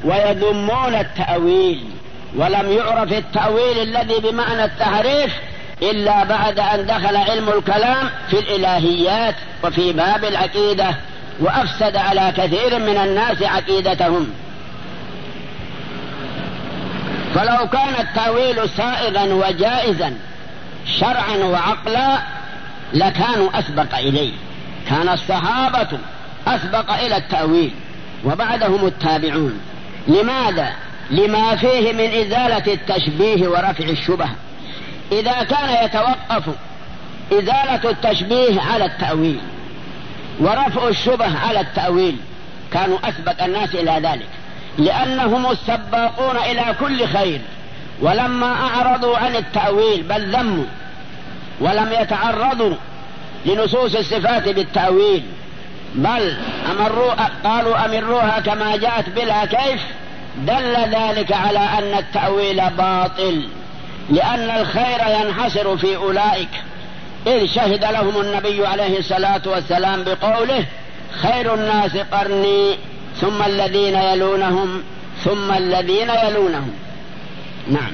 ويذمون التأويل، ولم يعرف التأويل الذي بمعنى التحريف إلا بعد أن دخل علم الكلام في الإلهيات وفي باب العقيدة، وأفسد على كثير من الناس عقيدتهم. فلو كان التأويل سائغا وجائزا شرعا وعقلا لكانوا أسبق إليه، كان الصحابة أسبق إلى التأويل وبعدهم التابعون. لماذا؟ لما فيه من إزالة التشبيه ورفع الشبه. إذا كان يتوقف إزالة التشبيه على التأويل ورفع الشبه على التأويل كانوا أسبق الناس إلى ذلك، لأنهم السباقون إلى كل خير. ولما أعرضوا عن التأويل بل ذموا ولم يتعرضوا لنصوص الصفات بالتأويل، بل قالوا أمروها كما جاءت بلا كيف، دل ذلك على أن التأويل باطل، لأن الخير ينحصر في أولئك، إذ شهد لهم النبي عليه الصلاة والسلام بقوله: خير الناس قرني ثم الذين يلونهم ثم الذين يلونهم. نعم.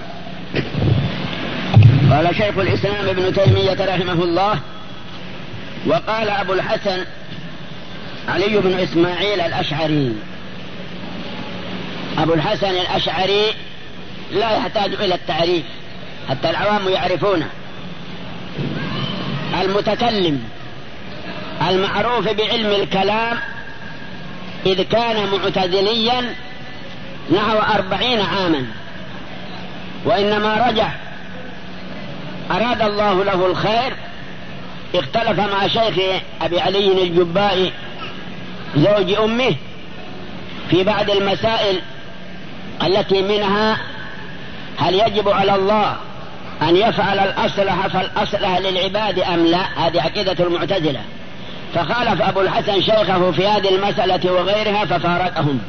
قال شيخ الإسلام ابن تيمية رحمه الله: وقال أبو الحسن علي بن إسماعيل الأشعري. أبو الحسن الأشعري لا يحتاج إلى التعريف، حتى العوام يعرفونه، المتكلم المعروف بعلم الكلام، إذ كان معتزليا نحو 40 عاما، وإنما رجع أراد الله له الخير، اختلف مع شيخ أبي علي الجبائي زوج أمه في بعض المسائل التي منها هل يجب على الله أن يفعل الأصلح فالأصلح للعباد أم لا. هذه عقيدة المعتزلة. فخالف أبو الحسن شيخه في هذه المسألة وغيرها ففارقهم،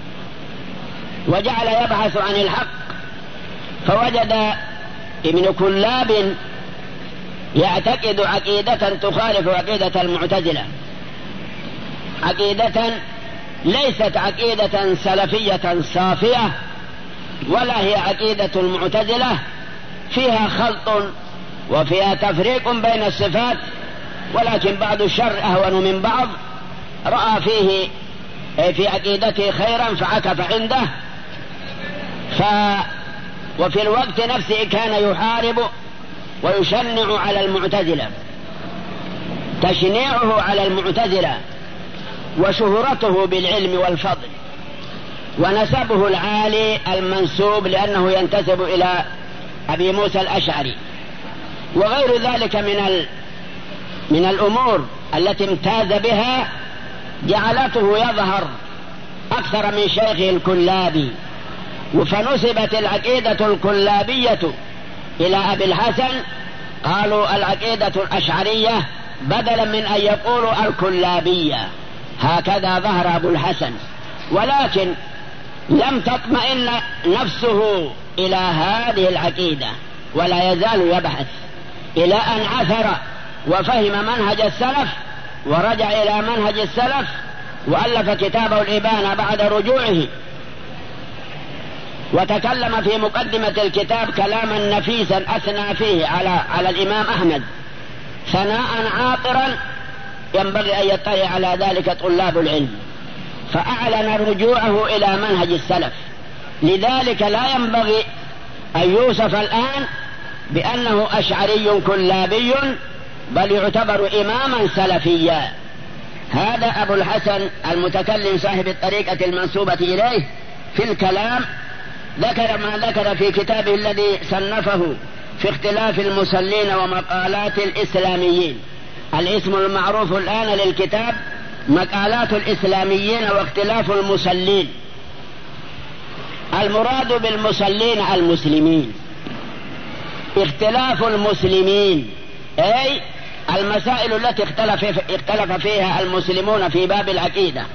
وجعل يبحث عن الحق، فوجد ابن كلاب يعتقد عقيدة تخالف عقيدة المعتزلة، عقيدة ليست عقيدة سلفية صافية، ولا هي عقيدة المعتزلة، فيها خلط وفيها تفريق بين الصفات، ولكن بعض الشر أهون من بعض. رأى فيه في عقيدته خيرا فعكف عنده، وفي الوقت نفسه كان يحارب ويشنع على المعتزلة. تشنيعه على المعتزلة وشهرته بالعلم والفضل ونسبه العالي المنسوب لأنه ينتسب إلى أبي موسى الأشعري وغير ذلك من الأمور التي امتاز بها، جعلته يظهر أكثر من شيخه الكلابي. فنسبت العقيدة الكلابية إلى أبي الحسن، قالوا العقيدة الأشعرية بدلا من أن يقولوا الكلابية. هكذا ظهر أبو الحسن، ولكن لم تطمئن نفسه إلى هذه العقيدة، ولا يزال يبحث إلى أن عثر وفهم منهج السلف ورجع إلى منهج السلف، وألف كتابه الإبانة بعد رجوعه، وتكلم في مقدمة الكتاب كلاما نفيسا أثنى فيه على الإمام أحمد ثناء عاطرا ينبغي أن يطلع على ذلك طلاب العلم، فأعلن رجوعه إلى منهج السلف. لذلك لا ينبغي أن يوصف الآن بأنه أشعري كلابي، بل يعتبر إماما سلفيا. هذا أبو الحسن المتكلم صاحب الطريقة المنسوبة إليه في الكلام ذكر ما ذكر في كتابه الذي صنفه في اختلاف المصلين ومقالات الإسلاميين. الاسم المعروف الآن للكتاب مقالات الإسلاميين واختلاف المصلين. المراد بالمصلين المسلمين، اختلاف المسلمين أي المسائل التي اختلف فيها المسلمون في باب العقيدة،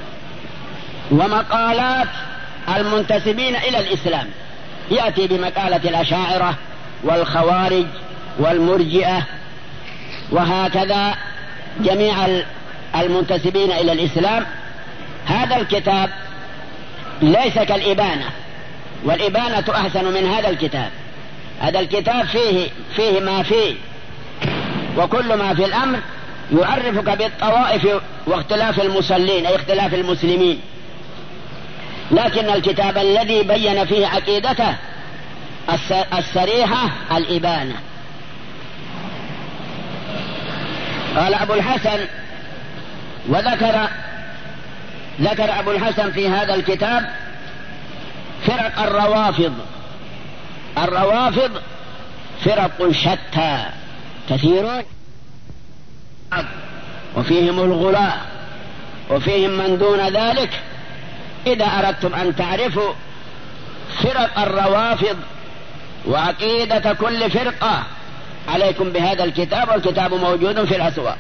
ومقالات المنتسبين إلى الإسلام، يأتي بمقالة الأشاعرة والخوارج والمرجئة وهكذا جميع المنتسبين إلى الإسلام. هذا الكتاب ليس كالإبانة، والإبانة أحسن من هذا الكتاب. هذا الكتاب فيه ما فيه، وكل ما في الأمر يعرفك بالطوائف واختلاف المصلين أي اختلاف المسلمين. لكن الكتاب الذي بين فيه عقيدته الصريحة الإبانة. قال أبو الحسن، وذكر أبو الحسن في هذا الكتاب فرق الروافض. الروافض فرق شتى كثيرون، وفيهم الغلاة وفيهم من دون ذلك. إذا أردتم أن تعرفوا فرق الروافض وعقيدة كل فرقة عليكم بهذا الكتاب، والكتاب موجود في الأسواق.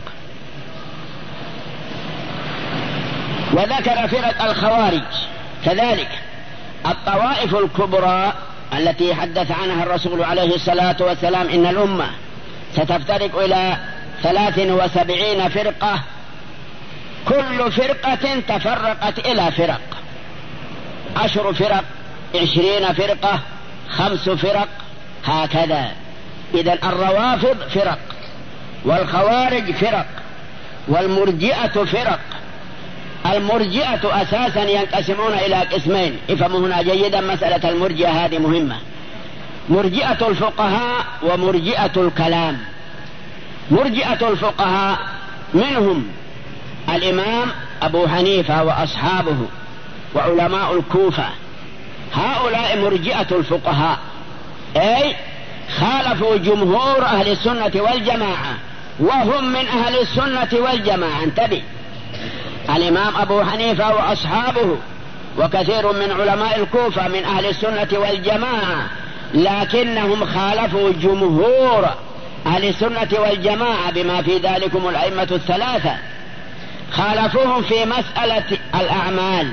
وذكر فرق الخوارج كذلك، الطوائف الكبرى التي حدث عنها الرسول عليه الصلاة والسلام إن الأمة ستفترق إلى 73 فرقة، كل فرقة تفرقت إلى فرق، 10 فرق، 20 فرقة، 5 فرق، هكذا. إذن الروافض فرق، والخوارج فرق، والمرجئة فرق. المرجئة أساسا ينقسمون إلى قسمين، افهموا هنا جيدا، مسألة المرجئة هذه مهمة. مرجئة الفقهاء ومرجئة الكلام. مرجئة الفقهاء منهم الإمام أبو حنيفة وأصحابه وعلماء الكوفة، هؤلاء مرجئة الفقهاء، أي خالفوا جمهور أهل السنة والجماعة، وهم من أهل السنة والجماعة. انتبه، الإمام أبو حنيفة وأصحابه وكثير من علماء الكوفة من أهل السنة والجماعة، لكنهم خالفوا جمهور أهل السنة والجماعة بما في ذلكم الأئمة الثلاثة. خالفوهم في مسألة الأعمال،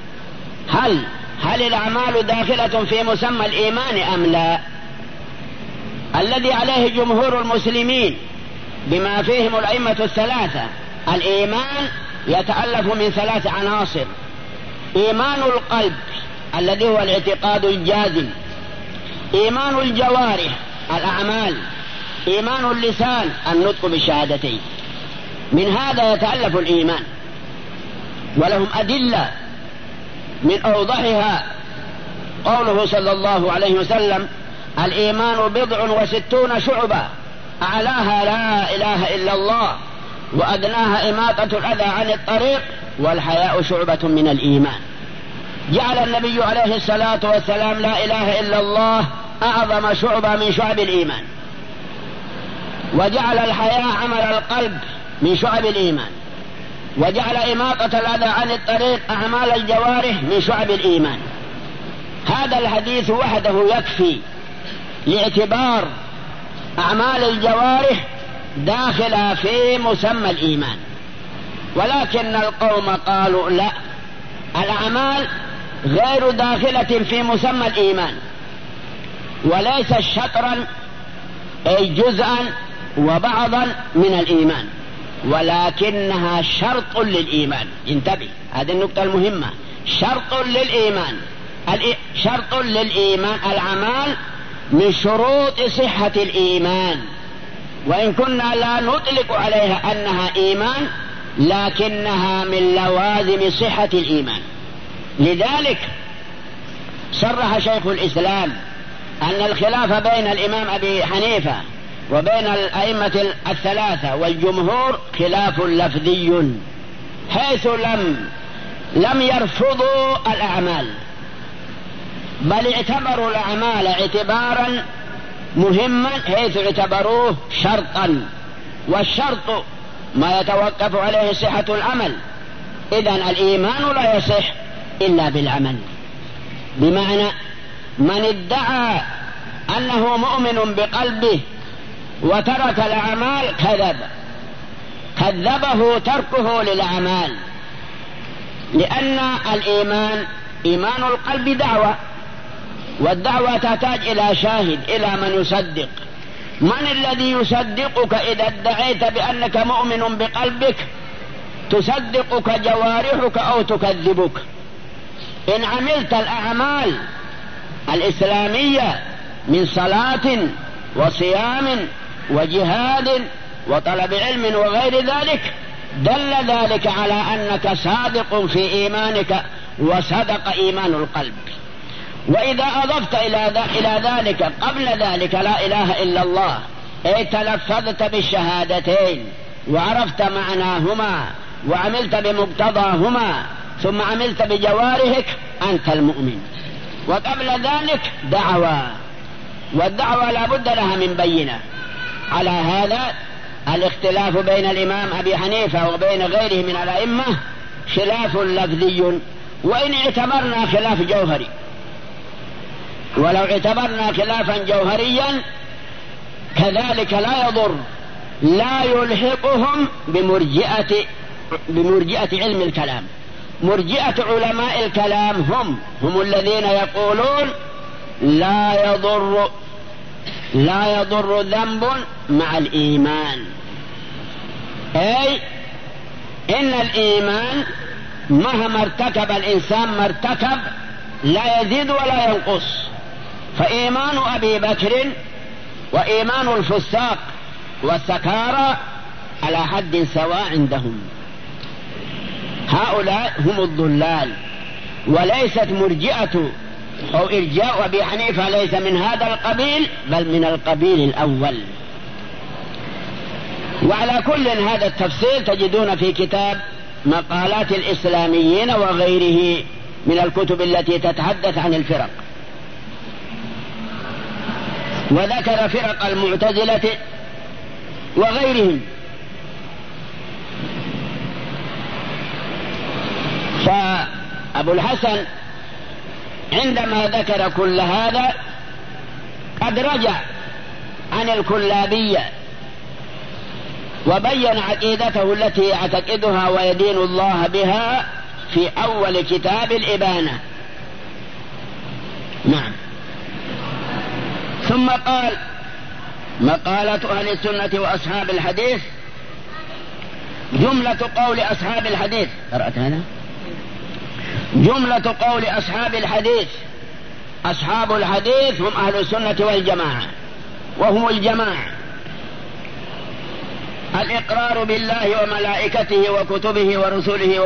هل الأعمال داخلة في مسمى الإيمان أم لا؟ الذي عليه جمهور المسلمين بما فيهم الأئمة الثلاثة، الإيمان يتألف من 3 عناصر: إيمان القلب الذي هو الاعتقاد الجازم، إيمان الجوارح الأعمال، إيمان اللسان النطق بالشهادتين. من هذا يتألف الإيمان، ولهم أدلة من أوضحها قوله صلى الله عليه وسلم: الإيمان 69 شعبة، أعلاها لا إله إلا الله، وأدناها إماطة الأذى عن الطريق، والحياء شعبة من الإيمان. جعل النبي عليه الصلاة والسلام لا إله إلا الله أعظم شعبة من شعب الإيمان، وجعل الحياء عمل القلب من شعب الإيمان، وجعل إماطة الأذى عن الطريق أعمال الجوارح من شعب الإيمان. هذا الحديث وحده يكفي لاعتبار أعمال الجوارح داخلة في مسمى الإيمان. ولكن القوم قالوا لا، الأعمال غير داخلة في مسمى الإيمان، وليس شطرا أي جزءا وبعضا من الإيمان، ولكنها شرط للإيمان. انتبه، هذه النقطة المهمة، شرط للإيمان. شرط للإيمان، الأعمال من شروط صحة الإيمان، وإن كنا لا نطلق عليها أنها إيمان، لكنها من لوازم صحة الإيمان. لذلك صرح شيخ الإسلام أن الخلاف بين الإمام أبي حنيفة وبين الأئمة الثلاثة والجمهور خلاف لفظي، حيث لم يرفضوا الأعمال، بل اعتبروا الأعمال اعتبارا مهما، حيث اعتبروه شرطا، والشرط ما يتوقف عليه صحة العمل. إذن الإيمان لا يصح إلا بالعمل، بمعنى من ادعى أنه مؤمن بقلبه وترك الأعمال كذبه تركه للأعمال، لأن الإيمان إيمان القلب دعوة، والدعوة تحتاج إلى شاهد، إلى من يصدق. من الذي يصدقك إذا ادعيت بأنك مؤمن بقلبك؟ تصدقك جوارحك أو تكذبك؟ إن عملت الأعمال الإسلامية من صلاة وصيام وجهاد وطلب علم وغير ذلك دل ذلك على أنك صادق في إيمانك وصدق إيمان القلب. وإذا أضفت إلى ذلك قبل ذلك لا إله إلا الله، أي تلفظت بالشهادتين وعرفت معناهما وعملت بمقتضاهما ثم عملت بجوارحك، أنت المؤمن. وقبل ذلك دعوة، والدعوة لا بد لها من بينة. على هذا الاختلاف بين الإمام أبي حنيفة وبين غيره من الأئمة خلاف لفظي، وإن اعتبرنا خلاف جوهري، ولو اعتبرنا خلافا جوهريا كذلك لا يضر، لا يلحقهم بمرجئة علم الكلام. مرجئة علماء الكلام هم الذين يقولون لا يضر ذنب مع الإيمان، أي إن الإيمان مهما ارتكب الإنسان ما ارتكب لا يزيد ولا ينقص. فإيمان أبي بكر وإيمان الفساق والسكارى على حد سواء عندهم. هؤلاء هم الضلال، وليست مرجئة أو إرجاء أبي حنيفة ليس من هذا القبيل بل من القبيل الأول. وعلى كل هذا التفصيل تجدون في كتاب مقالات الإسلاميين وغيره من الكتب التي تتحدث عن الفرق. وذكر فرق المعتزلة وغيرهم. فأبو الحسن عندما ذكر كل هذا قد رجع عن الكلابية وبين عقيدته التي يعتقدها ويدين الله بها في أول كتاب الإبانة. نعم. ثم قال: مقالة أهل السنة وأصحاب الحديث. جملة قول أصحاب الحديث، قرأت هذا؟ جملة قول أصحاب الحديث: أصحاب الحديث هم أهل السنة والجماعة، وهم الجماعة. الإقرار بالله وملائكته وكتبه ورسله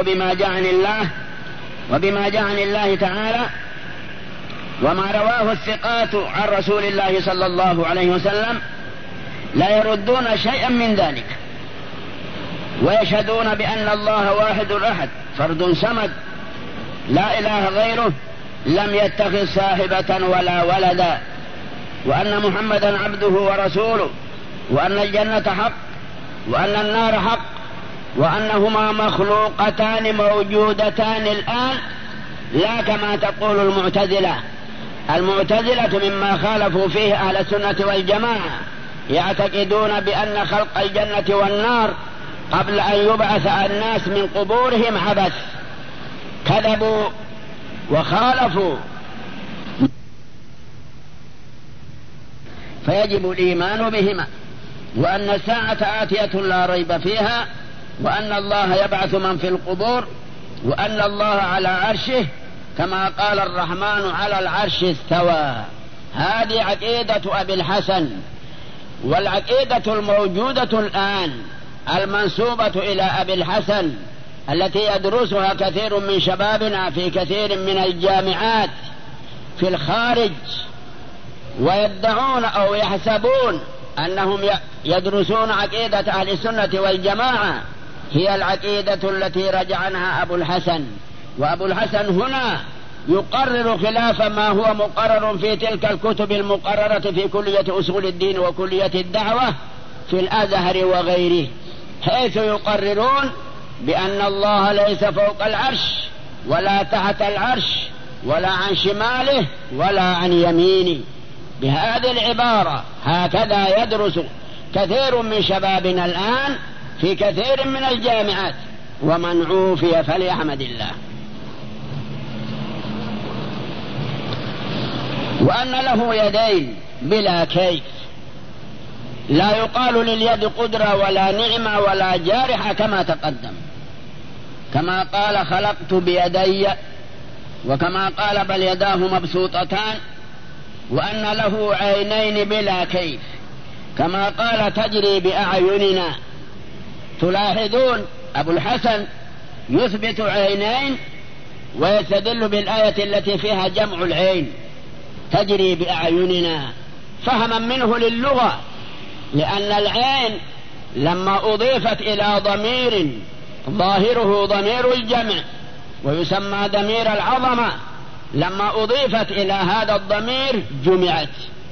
وبما جاء عن الله تعالى، وما رواه الثقات عن رسول الله صلى الله عليه وسلم، لا يردون شيئا من ذلك، ويشهدون بأن الله واحد أحد فرد صمد لا إله غيره، لم يتخذ صاحبة ولا ولدا، وأن محمدا عبده ورسوله، وأن الجنة حق وأن النار حق، وأنهما مخلوقتان موجودتان الآن، لا كما تقول المعتزلة. المعتزلة مما خالفوا فيه أهل السنة والجماعة يعتقدون بأن خلق الجنة والنار قبل أن يبعث الناس من قبورهم عبث. كذبوا وخالفوا، فيجب الإيمان بهما، وأن الساعة آتية لا ريب فيها، وأن الله يبعث من في القبور، وأن الله على عرشه كما قال الرحمن على العرش استوى. هذه عقيدة أبي الحسن. والعقيدة الموجودة الآن المنسوبة إلى أبي الحسن التي يدرسها كثير من شبابنا في كثير من الجامعات في الخارج، ويدعون أو يحسبون أنهم يدرسون عقيدة أهل السنة والجماعة، هي العقيدة التي رجع عنها أبو الحسن. وأبو الحسن هنا يقرر خلاف ما هو مقرر في تلك الكتب المقررة في كلية أصول الدين وكلية الدعوة في الأزهر وغيره، حيث يقررون بأن الله ليس فوق العرش ولا تحت العرش ولا عن شماله ولا عن يمينه. بهذه العبارة هكذا يدرس كثير من شبابنا الآن في كثير من الجامعات، ومن عوفي فليحمد الله. وأن له يدين بلا كيف، لا يقال لليد قدرة ولا نعمة ولا جارحة كما تقدم، كما قال: خلقت بيدي وكما قال بل يداه مبسوطتان، وأن له عينين بلا كيف، كما قال تجري بأعيننا. تلاحظون أبو الحسن يثبت عينين ويستدل بالآية التي فيها جمع العين تجري بأعيننا فهما منه للغة، لأن العين لما أضيفت إلى ضمير ظاهره ضمير الجمع ويسمى ضمير العظمة، لما أضيفت إلى هذا الضمير جمعت.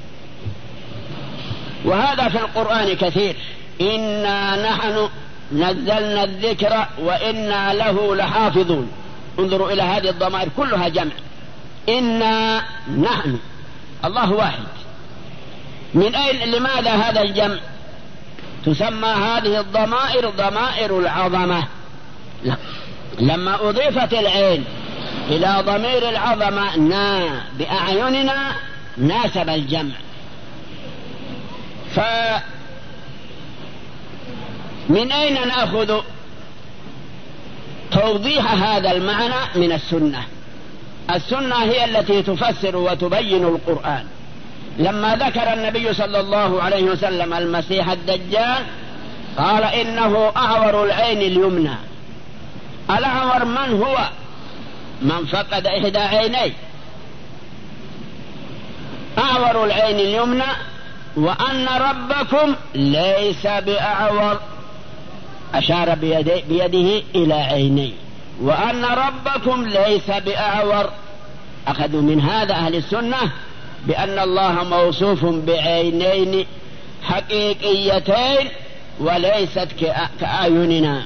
وهذا في القرآن كثير، إنا نحن نزلنا الذكر وإنا له لحافظون. انظروا إلى هذه الضمائر كلها جمع، إنا نحن، الله واحد. من أين لماذا هذا الجمع؟ تسمى هذه الضمائر ضمائر العظمة. لما أضيفت العين إلى ضمير العظمة بأعيننا ناسب الجمع. فمن أين نأخذ توضيح هذا المعنى؟ من السنة. السنة هي التي تفسر وتبين القرآن. لما ذكر النبي صلى الله عليه وسلم المسيح الدجال قال إنه أعور العين اليمنى. الأعور من هو؟ من فقد إحدى عينيه. أعور العين اليمنى، وأن ربكم ليس بأعور، أشار بيده إلى عينيه، وأن ربكم ليس بأعور. أخذوا من هذا أهل السنة بأن الله موصوف بعينين حقيقيتين وليست كأعيننا.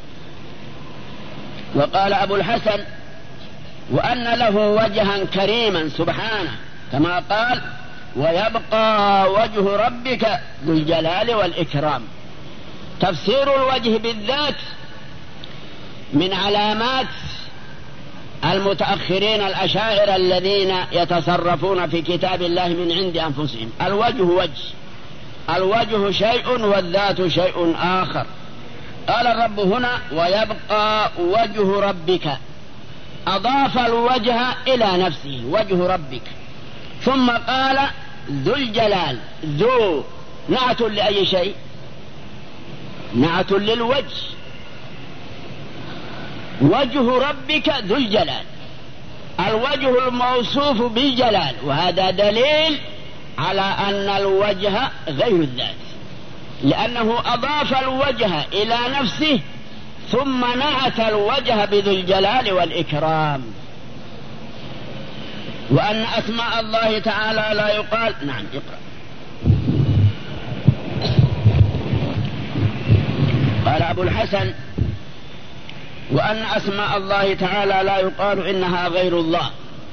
وقال أبو الحسن وأن له وجها كريما سبحانه، كما قال ويبقى وجه ربك ذو الجلال والإكرام. تفسير الوجه بالذات من علامات المتأخرين الأشاعرة الذين يتصرفون في كتاب الله من عند أنفسهم. الوجه وجه، الوجه شيء والذات شيء آخر. قال الرب هنا ويبقى وجه ربك، أضاف الوجه إلى نفسه وجه ربك، ثم قال ذو الجلال. ذو نعت لأي شيء؟ نعت للوجه. وجه ربك ذو الجلال، الوجه الموصوف بالجلال، وهذا دليل على أن الوجه غير الذات، لأنه أضاف الوجه إلى نفسه ثم نعت الوجه بذو الجلال والإكرام. وأن أسماء الله تعالى لا يقال. نعم اقرأ. قال أبو الحسن وأن أسماء الله تعالى لا يقال إنها غير الله.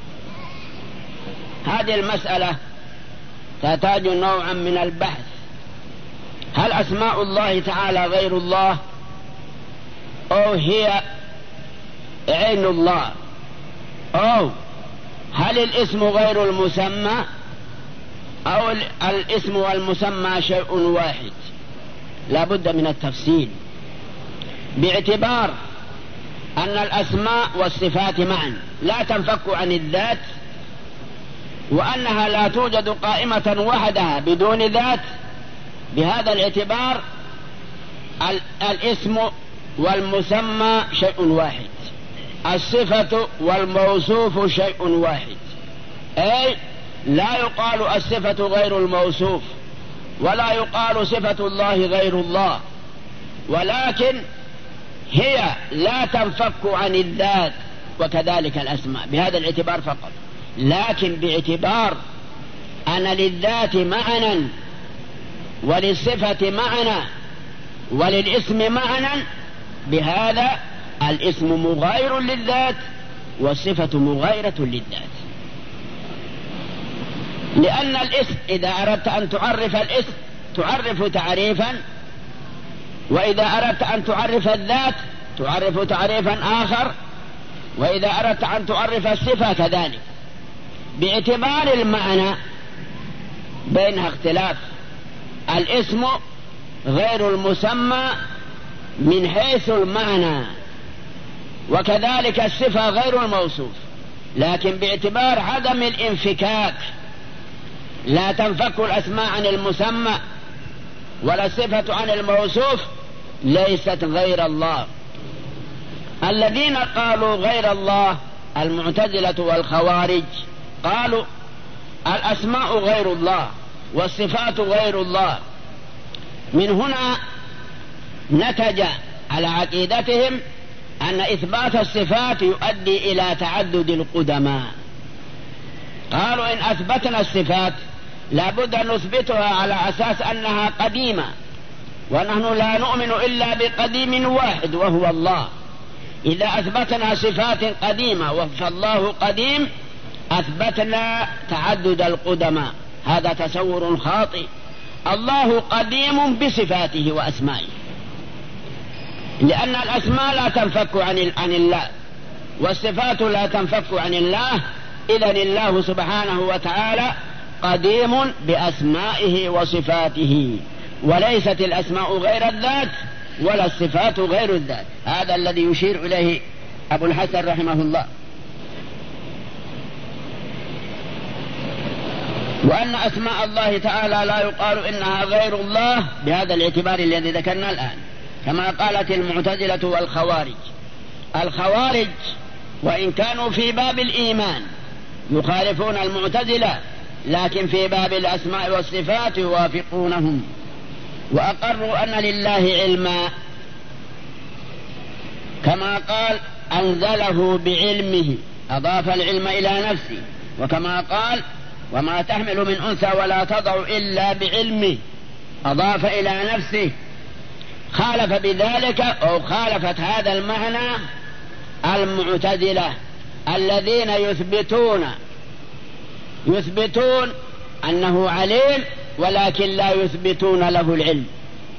هذه المسألة تحتاج نوعا من البحث. هل أسماء الله تعالى غير الله، أو هي عين الله، أو هل الاسم غير المسمى، أو الاسم والمسمى شيء واحد؟ لا بد من التفصيل، باعتبار أن الأسماء والصفات معا لا تنفك عن الذات، وأنها لا توجد قائمة وحدها بدون ذات. بهذا الاعتبار الاسم والمسمى شيء واحد، الصفة والموصوف شيء واحد. أي لا يقال الصفة غير الموصوف، ولا يقال صفة الله غير الله، ولكن هي لا تنفك عن الذات، وكذلك الأسماء بهذا الاعتبار فقط. لكن باعتبار أن للذات معنى وللصفة معنى وللاسم معنى، بهذا الاسم مغاير للذات والصفة مغايرة للذات. لأن الاسم إذا أردت أن تعرف الاسم تعرف تعريفا، وإذا أردت أن تعرف الذات تعرف تعريفا آخر، وإذا أردت أن تعرف الصفة كذلك. باعتبار المعنى بينها اختلاف. الاسم غير المسمى من حيث المعنى، وكذلك الصفة غير الموصوف. لكن باعتبار عدم الانفكاك لا تنفك الأسماء عن المسمى ولا الصفة عن الموصوف، ليست غير الله. الذين قالوا غير الله المعتزلة والخوارج قالوا الأسماء غير الله والصفات غير الله. من هنا نتج على عقيدتهم أن إثبات الصفات يؤدي إلى تعدد القدماء. قالوا إن أثبتنا الصفات لابد أن نثبتها على أساس أنها قديمة، ونحن لا نؤمن إلا بقديم واحد وهو الله. إذا أثبتنا صفات قديمة فالله قديم أثبتنا تعدد القدماء. هذا تصور خاطئ. الله قديم بصفاته وأسمائه، لأن الأسماء لا تنفك عن الله والصفات لا تنفك عن الله. إذن الله سبحانه وتعالى قديم بأسمائه وصفاته، وليست الأسماء غير الذات ولا الصفات غير الذات. هذا الذي يشير إليه أبو الحسن رحمه الله. وأن أسماء الله تعالى لا يقال إنها غير الله بهذا الاعتبار الذي ذكرنا الآن، كما قالت المعتزلة والخوارج. الخوارج وإن كانوا في باب الإيمان يخالفون المعتزلة، لكن في باب الأسماء والصفات يوافقونهم، وأقروا أن لله علما كما قال أنزله بعلمه، أضاف العلم إلى نفسه. وكما قال وما تحمل من أنثى ولا تضع إلا بعلمه، أضاف إلى نفسه. خالف بذلك أو خالفت هذا المعنى المعتزلة الذين يثبتون أنه عليم ولكن لا يثبتون له العلم.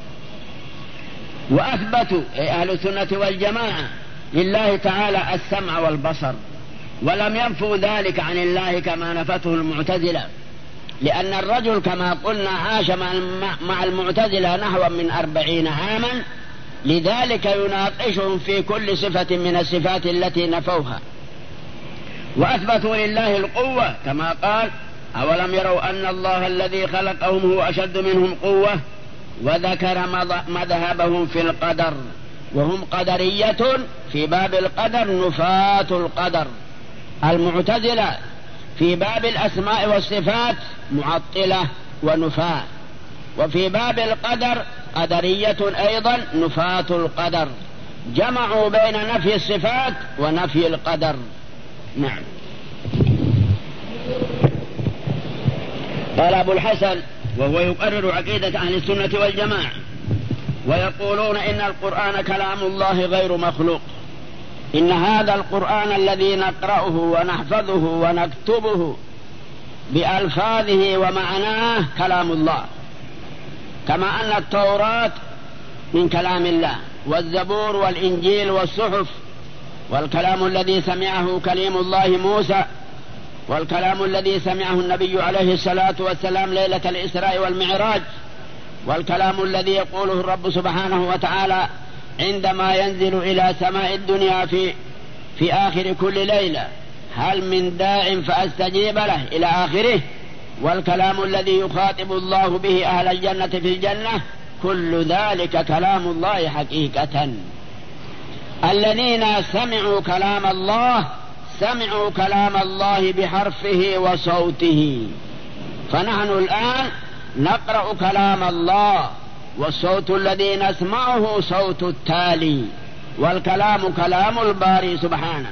وأثبتوا أهل السنة والجماعة لله تعالى السمع والبصر، ولم ينفوا ذلك عن الله كما نفته المعتزلة، لأن الرجل كما قلنا عاش مع المعتزلة نحو من 40 عاما، لذلك يناقشهم في كل صفة من الصفات التي نفوها. وأثبتوا لله القوة كما قال أولم يروا أن الله الذي خلقهم هو أشد منهم قوة، وذكر مذهبهم في القدر، وهم قدرية في باب القدر نفاة القدر. المعتزلة في باب الأسماء والصفات معطلة ونفاة، وفي باب القدر قدرية أيضا نفاة القدر، جمعوا بين نفي الصفات ونفي القدر. نعم. قال أبو الحسن وهو يقرر عقيدة أهل السنة والجماعة، ويقولون إن القرآن كلام الله غير مخلوق، إن هذا القرآن الذي نقرأه ونحفظه ونكتبه بألفاظه ومعناه كلام الله، كما أن التوراة من كلام الله، والزبور والإنجيل والصحف، والكلام الذي سمعه كليم الله موسى، والكلام الذي سمعه النبي عليه الصلاة والسلام ليلة الإسراء والمعراج، والكلام الذي يقوله الرب سبحانه وتعالى عندما ينزل إلى سماء الدنيا في آخر كل ليلة، هل من داع فأستجيب له إلى آخره، والكلام الذي يخاطب الله به أهل الجنة في الجنة، كل ذلك كلام الله حقيقة. الذين سمعوا كلام الله بحرفه وصوته، فنحن الآن نقرأ كلام الله، والصوت الذي نسمعه صوت التالي، والكلام كلام الباري سبحانه.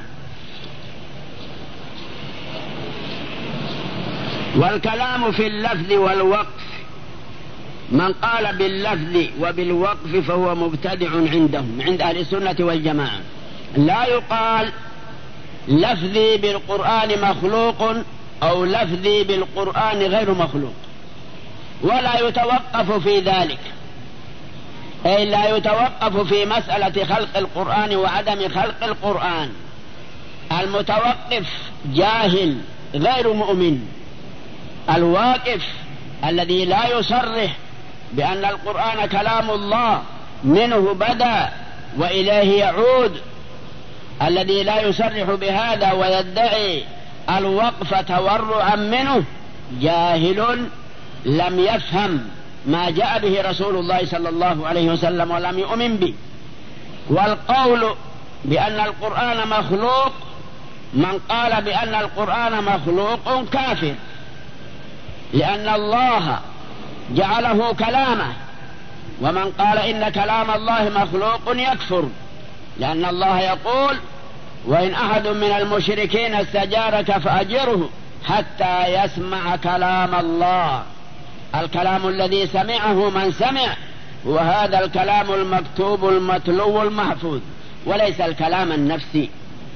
والكلام في اللفظ والوقف، من قال باللفظ وبالوقف فهو مبتدع عندهم، عند أهل السنة والجماعة. لا يقال لفظي بالقرآن مخلوق أو لفظي بالقرآن غير مخلوق، ولا يتوقف في ذلك، أي لا يتوقف في مسألة خلق القرآن وعدم خلق القرآن. المتوقف جاهل غير مؤمن، الواقف الذي لا يصرح بأن القرآن كلام الله منه بدأ وإليه يعود، الذي لا يصرح بهذا ويدعي الوقف تورعا منه جاهل لم يفهم ما جاء به رسول الله صلى الله عليه وسلم ولم يؤمن به. والقول بأن القرآن مخلوق، من قال بأن القرآن مخلوق كافر، لأن الله جعله كلامه، ومن قال إن كلام الله مخلوق يكفر، لأن الله يقول وإن أحد من المشركين استجارك فأجره حتى يسمع كلام الله. الكلام الذي سمعه من سمع هو هذا الكلام المكتوب المتلو المحفوظ، وليس الكلام النفسي.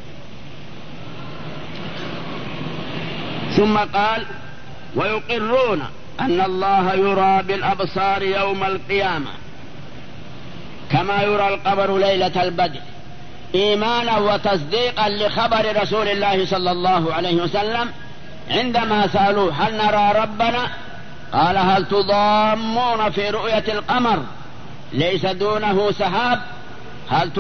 ثم قال ويقرون أن الله يرى بالأبصار يوم القيامة كما يرى القمر ليلة البدر، إيمانا وتصديقا لخبر رسول الله صلى الله عليه وسلم عندما سألوه هل نرى ربنا؟ قال هل تضامون في رؤية القمر ليس دونه سحاب؟ هل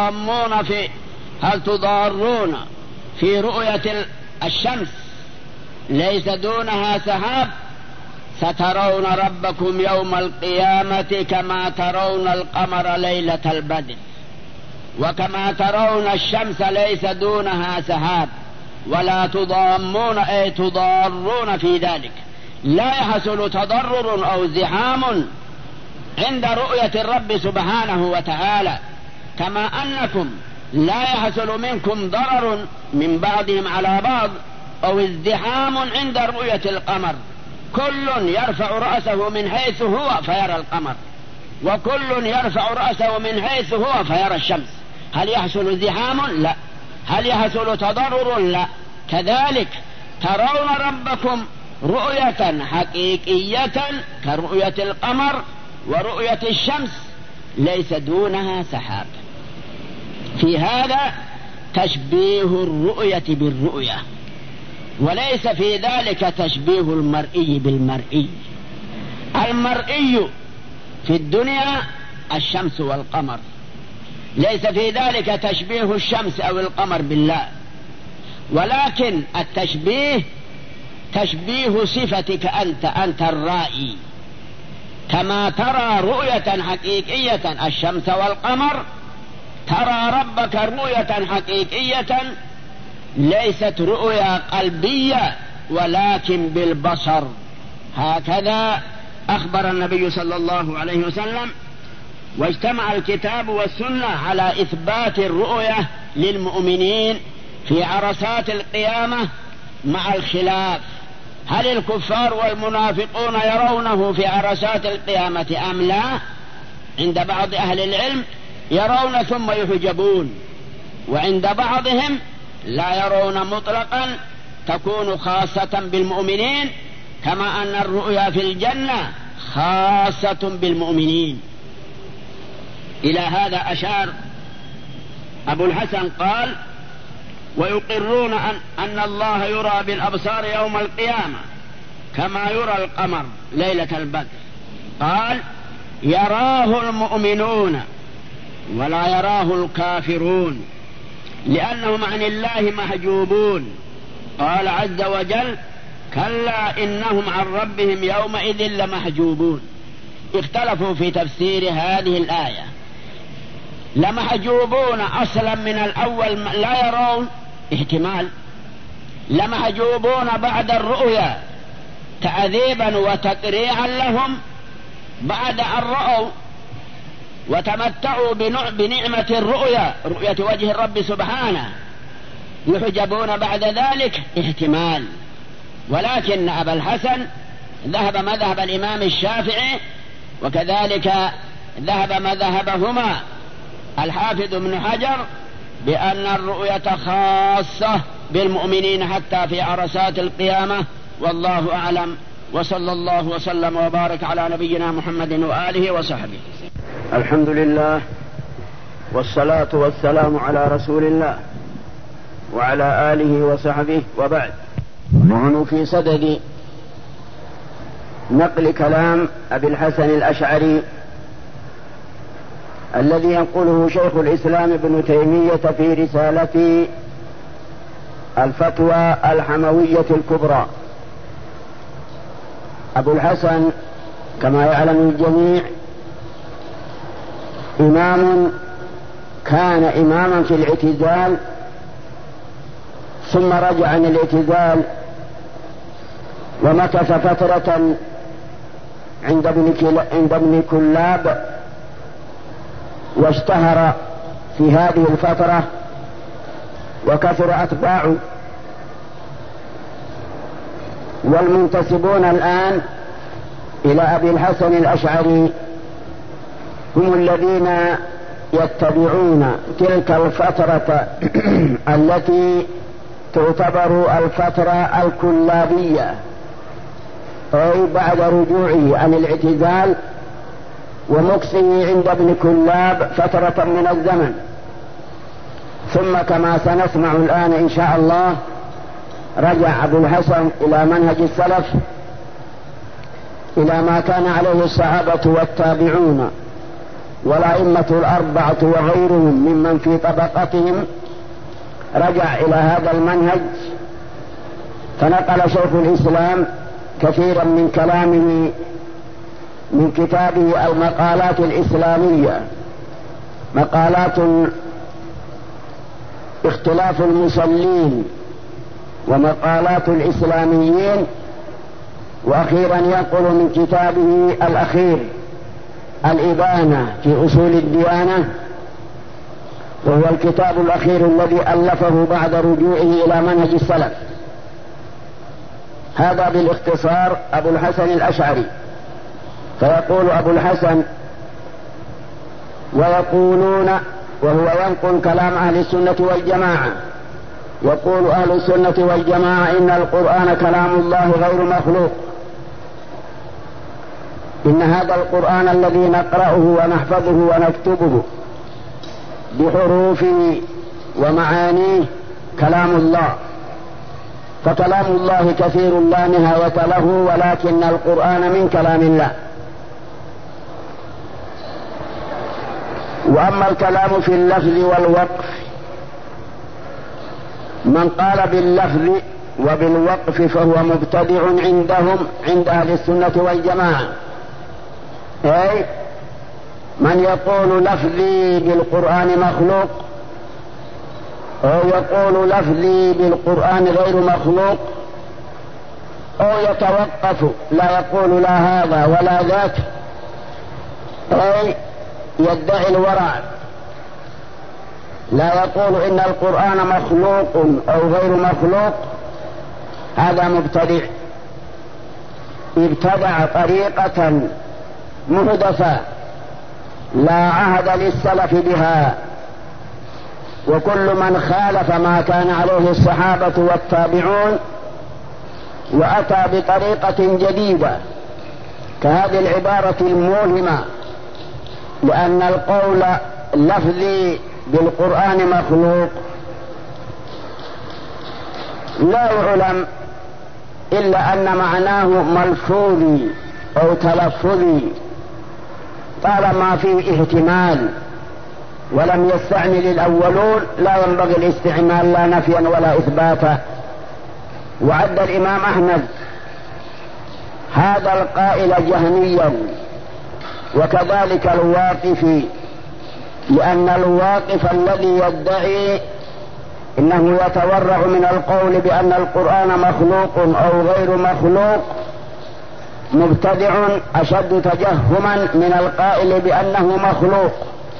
تضارون في رؤية الشمس ليس دونها سحاب؟ سترون ربكم يوم القيامة كما ترون القمر ليلة البدر، وكما ترون الشمس ليس دونها سحاب، ولا تضامون أي تضارون في ذلك، لا يحصل تضرر أو زحام عند رؤية الرب سبحانه وتعالى، كما أنكم لا يحصل منكم ضرر من بعضهم على بعض أو ازدحام عند رؤية القمر. كل يرفع رأسه من حيث هو فيرى القمر، وكل يرفع رأسه من حيث هو فيرى الشمس. هل يحصل زحام؟ لا. هل يحصل تضرر؟ لا. كذلك ترون ربكم رؤية حقيقية كرؤية القمر ورؤية الشمس ليس دونها سحاب. في هذا تشبيه الرؤية بالرؤية، وليس في ذلك تشبيه المرئي بالمرئي. المرئي في الدنيا الشمس والقمر، ليس في ذلك تشبيه الشمس أو القمر بالله، ولكن التشبيه تشبيه صفتك أنت الرائي، كما ترى رؤية حقيقية الشمس والقمر ترى ربك رؤية حقيقية ليست رؤيا قلبية ولكن بالبصر. هكذا أخبر النبي صلى الله عليه وسلم، واجتمع الكتاب والسنة على إثبات الرؤية للمؤمنين في عرصات القيامة، مع الخلاف هل الكفار والمنافقون يرونه في عرصات القيامة أم لا. عند بعض أهل العلم يرون ثم يحجبون، وعند بعضهم لا يرون مطلقا، تكون خاصة بالمؤمنين، كما أن الرؤيا في الجنة خاصة بالمؤمنين. إلى هذا أشار أبو الحسن قال ويقرون أن الله يرى بالأبصار يوم القيامة كما يرى القمر ليلة البدر. قال يراه المؤمنون ولا يراه الكافرون لأنهم عن الله محجوبون. قال عز وجل كلا إنهم عن ربهم يومئذ لمحجوبون. اختلفوا في تفسير هذه الآية، لمحجوبون أصلا من الأول لا يرون احتمال، لمحجوبون بعد الرؤيا تعذيبا وتقريعا لهم بعد أن رأوا وتمتعوا بنعمة الرؤيا، رؤية وجه الرب سبحانه، يحجبون بعد ذلك احتمال. ولكن أبا الحسن ذهب مذهب الإمام الشافعي، وكذلك ذهب مذهبهما الحافظ ابن حجر بأن الرؤية خاصة بالمؤمنين حتى في عرصات القيامة، والله أعلم. وصلى الله وسلم وبارك على نبينا محمد وآله وصحبه. الحمد لله والصلاة والسلام على رسول الله وعلى آله وصحبه، وبعد. نحن في صدد نقل كلام أبي الحسن الأشعري الذي ينقله شيخ الإسلام ابن تيمية في رسالة الفتوى الحموية الكبرى. أبو الحسن كما يعلم الجميع إمام، كان إماما في الاعتزال ثم رجع عن الاعتزال ومكث فترة عند ابن كلاب، واشتهر في هذه الفترة وكثر أتباعه. والمنتسبون الآن إلى أبي الحسن الأشعري هم الذين يتبعون تلك الفترة التي تعتبر الفترة الكلابية، أي بعد رجوعه عن الاعتزال ومكثه عند ابن كلاب فترة من الزمن. ثم كما سنسمع الآن إن شاء الله رجع أبو الحسن إلى منهج السلف، إلى ما كان عليه الصحابة والتابعون والأئمة الأربعة وغيرهم ممن في طبقتهم، رجع إلى هذا المنهج. فنقل شيخ الإسلام كثيرا من كلامه من كتابه المقالات الإسلامية، مقالات اختلاف المصلين ومقالات الإسلاميين، وأخيرا ينقل من كتابه الأخير الإبانة في أصول الديانة، وهو الكتاب الأخير الذي ألفه بعد رجوعه إلى منهج السلف. هذا بالاختصار أبو الحسن الأشعري. فيقول أبو الحسن ويقولون، وهو ينقل كلام أهل السنة والجماعة، يقول أهل السنة والجماعة إن القرآن كلام الله غير مخلوق، إن هذا القرآن الذي نقرأه ونحفظه ونكتبه بحروفه ومعانيه كلام الله، فكلام الله كثير لا نهاية له، ولكن القرآن من كلام الله. وأما الكلام في اللفظ والوقف، من قال باللفظ وبالوقف فهو مبتدع عندهم عند أهل السنة والجماعة، أي من يقول لفظي بالقرآن مخلوق أو يقول لفظي بالقرآن غير مخلوق، أو يتوقف لا يقول لا هذا ولا ذاك، أي يدعي الورع، لا يقول إن القرآن مخلوق أو غير مخلوق، هذا مبتدع، ابتدع طريقة محدثة لا عهد للسلف بها. وكل من خالف ما كان عليه الصحابة والتابعون وأتى بطريقة جديدة كهذه العبارة الموهمة، لأن القول لفظي بالقرآن مخلوق لا يعلم إلا أن معناه ملفوظي أو تلفظي، طالما فيه احتمال ولم يستعمل الأولون لا ينبغي الاستعمال لا نفيا ولا إثباتا. وعد الإمام أحمد هذا القائل جهميا، وكذلك الواقفي، لأن الواقف الذي يدعي إنه يتورع من القول بأن القرآن مخلوق أو غير مخلوق مبتدع أشد تجهما من القائل بأنه مخلوق،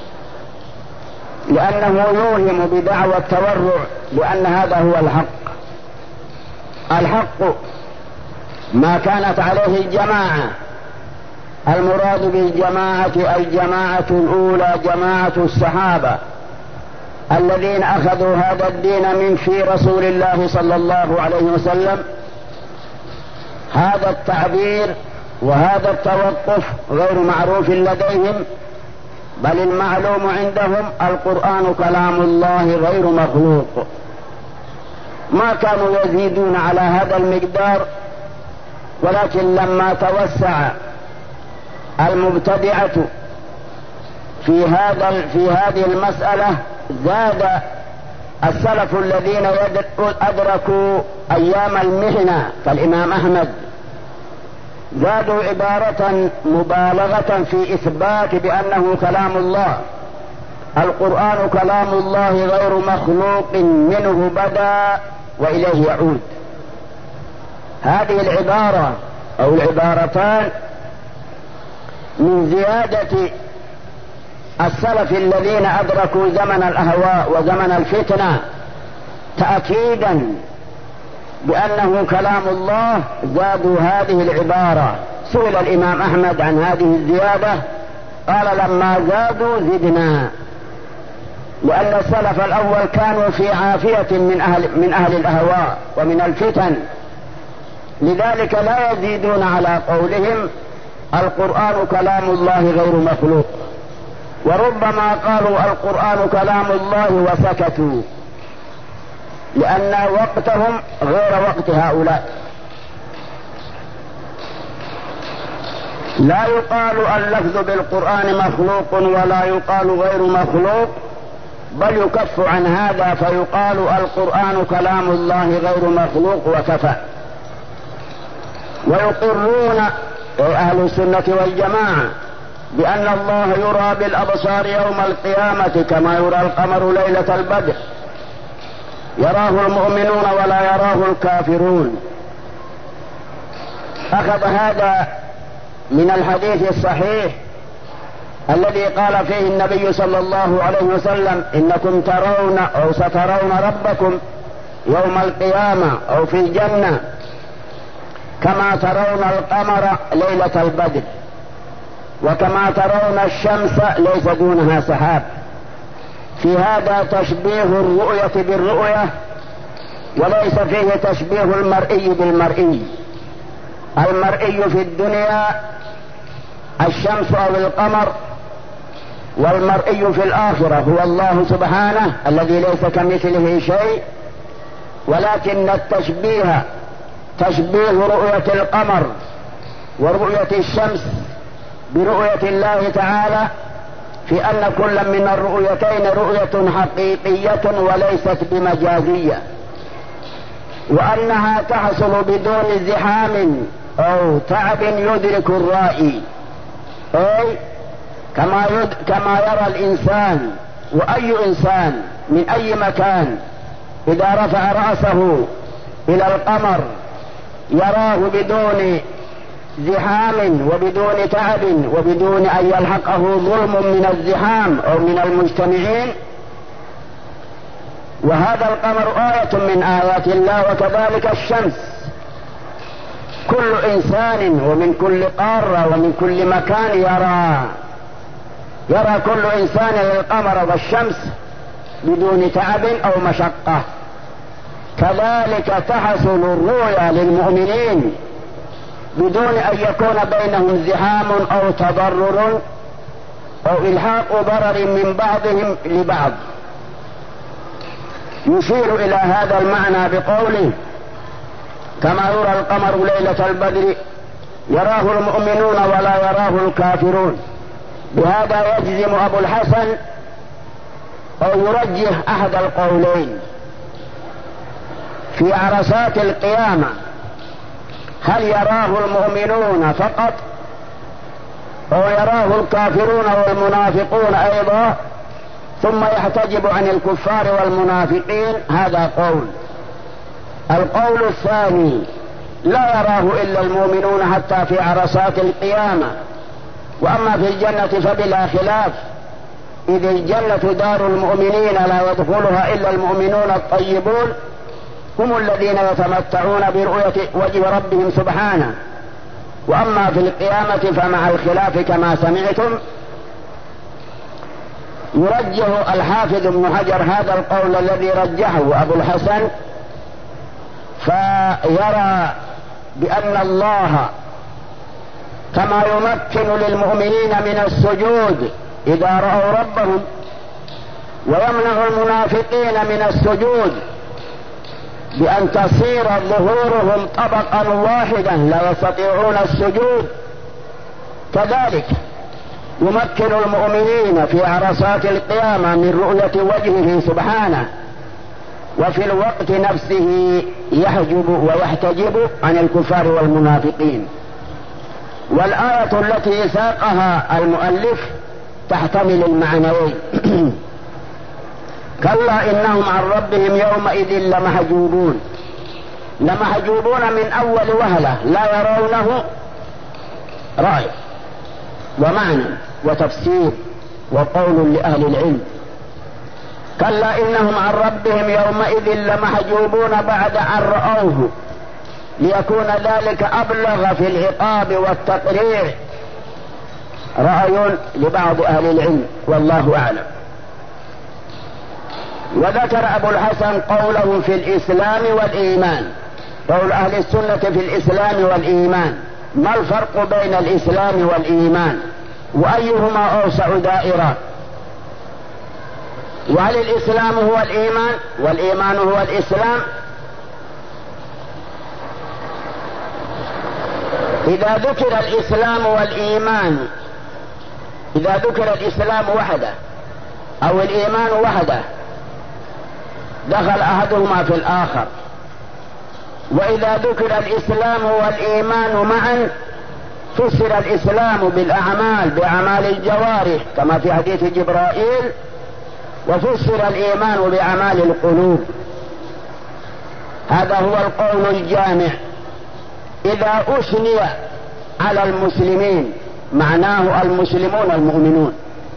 لأنه يوهم بدعوى التورع بأن هذا هو الحق. الحق ما كانت عليه الجماعة، المراد بالجماعة الجماعة الأولى جماعة الصحابة الذين أخذوا هذا الدين من في رسول الله صلى الله عليه وسلم. هذا التعبير وهذا التوقف غير معروف لديهم، بل المعلوم عندهم القرآن كلام الله غير مخلوق. ما كانوا يزيدون على هذا المقدار، ولكن لما توسع المبتدعة في هذه المسألة زاد السلف الذين أدركوا أيام المحنة كالإمام أحمد زادوا عبارة مبالغة في إثبات بأنه كلام الله. القرآن كلام الله غير مخلوق، منه بدأ وإليه يعود. هذه العبارة أو العبارتان من زيادة السلف الذين أدركوا زمن الأهواء وزمن الفتنة تأكيدا بأنه كلام الله، زادوا هذه العبارة. سئل الإمام أحمد عن هذه الزيادة قال لما زادوا زدنا، لأن السلف الأول كانوا في عافية من أهل الأهواء ومن الفتن، لذلك لا يزيدون على قولهم القرآن كلام الله غير مخلوق، وربما قالوا القرآن كلام الله وسكتوا، لأن وقتهم غير وقت هؤلاء. لا يقال اللفظ بالقرآن مخلوق ولا يقال غير مخلوق، بل يكف عن هذا فيقال القرآن كلام الله غير مخلوق وكفى. ويقرون أهل السنة والجماعة بأن الله يرى بالأبصار يوم القيامة كما يرى القمر ليلة البدر، يراه المؤمنون ولا يراه الكافرون. أخذ هذا من الحديث الصحيح الذي قال فيه النبي صلى الله عليه وسلم إنكم ترون أو سترون ربكم يوم القيامة أو في الجنة كما ترون القمر ليلة البدر، وكما ترون الشمس ليس دونها سحاب. في هذا تشبيه الرؤية بالرؤية، وليس فيه تشبيه المرئي بالمرئي. المرئي في الدنيا الشمس أو القمر، والمرئي في الآخرة هو الله سبحانه الذي ليس كمثله شيء. ولكن التشبيه تشبيه رؤية القمر ورؤية الشمس برؤية الله تعالى، في أن كل من الرؤيتين رؤية حقيقية وليست بمجازية، وأنها تحصل بدون زحام أو تعب يدرك الرائي، أي كما يرى الإنسان، وأي إنسان من أي مكان إذا رفع رأسه إلى القمر يراه بدون زحام وبدون تعب وبدون أن يلحقه ظلم من الزحام أو من المجتمعين. وهذا القمر آية من آيات الله، وكذلك الشمس. كل إنسان ومن كل قارة ومن كل مكان يرى كل إنسان القمر والشمس بدون تعب أو مشقة. كذلك تحصل الرؤيا للمؤمنين بدون أن يكون بينهم زحام أو تضرر أو إلحاق ضرر من بعضهم لبعض. يشير إلى هذا المعنى بقوله كما يرى القمر ليلة البدر يراه المؤمنون ولا يراه الكافرون. بهذا يجزم أبو الحسن أو يرجح أحد القولين في عرصات القيامة: هل يراه المؤمنون فقط أو يراه الكافرون والمنافقون أيضا ثم يحتجب عن الكفار والمنافقين؟ هذا قول. القول الثاني: لا يراه إلا المؤمنون حتى في عرصات القيامة، وأما في الجنة فبلا خلاف، إذ الجنة دار المؤمنين لا يدخلها إلا المؤمنون الطيبون، هم الذين يتمتعون برؤية وجه ربهم سبحانه. وأما في القيامة فمع الخلاف كما سمعتم. يرجح الحافظ ابن حجر هذا القول الذي رجحه أبو الحسن، فيرى بأن الله كما يمكن للمؤمنين من السجود إذا رأوا ربهم، ويمنع المنافقين من السجود بأن تصير ظهورهم طبقا واحدا لا يستطيعون السجود، كذلك يمكن المؤمنين في عرصات القيامة من رؤية وجهه سبحانه وفي الوقت نفسه يحجب ويحتجب عن الكفار والمنافقين. والآية التي ساقها المؤلف تحتمل المعنيين. كلا إنهم عن ربهم يومئذ لمحجوبون، لمحجوبون من أول وهلة لا يرونه رأي ومعنى وتفسير وقول لأهل العلم. كلا إنهم عن ربهم يومئذ لمحجوبون بعد أن رأوه، ليكون ذلك أبلغ في العقاب والتقريع. رأي لبعض أهل العلم والله أعلم. وذكر أبو الحسن قوله في الإسلام والإيمان، قول أهل السنة في الإسلام والإيمان. ما الفرق بين الإسلام والإيمان؟ وأيهما أوسع دائرة؟ وهل الإسلام هو الإيمان والإيمان هو الإسلام؟ إذا ذكر الإسلام والإيمان، إذا ذكر الإسلام وحده أو الإيمان وحده دخل أحدهما في الآخر. وإذا ذكر الإسلام والإيمان معا فسر الإسلام بالأعمال، بأعمال الجوارح كما في حديث جبرائيل، وفسر الإيمان بأعمال القلوب. هذا هو القول الجامع. إذا أثني على المسلمين معناه المسلمون المؤمنون،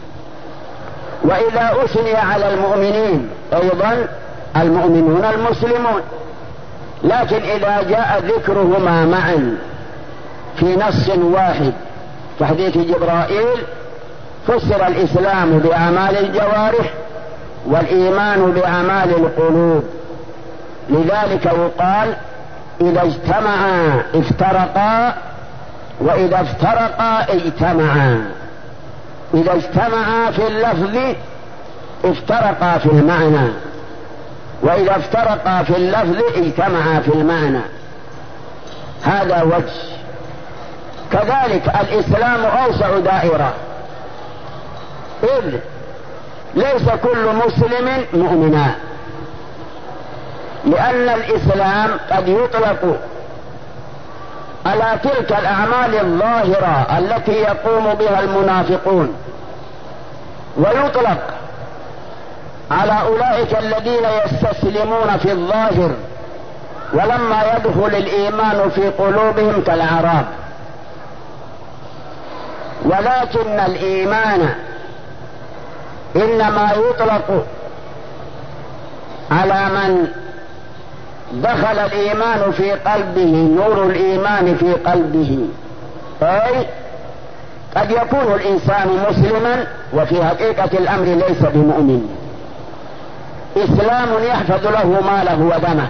وإذا أثني على المؤمنين أيضا المؤمنون المسلمون. لكن إذا جاء ذكرهما معا في نص واحد في حديث جبرائيل فسر الإسلام بأعمال الجوارح والإيمان بأعمال القلوب. لذلك يقال إذا اجتمعا افترقا وإذا افترقا اجتمعا. إذا اجتمعا في اللفظ افترقا في المعنى، وإذا افترقا في اللفظ اجتمعا في المعنى. هذا وجه. كذلك الإسلام أوسع دائرة، إذ ليس كل مسلم مؤمنا، لأن الإسلام قد يطلق على تلك الأعمال الظاهرة التي يقوم بها المنافقون، ويطلق على أولئك الذين يستسلمون في الظاهر ولما يدخل الإيمان في قلوبهم كالأعراب. ولكن الإيمان إنما يطلق على من دخل الإيمان في قلبه، نور الإيمان في قلبه. أي قد يكون الإنسان مسلما وفي حقيقة الأمر ليس بمؤمن. إسلام يحفظ له ماله ودمه،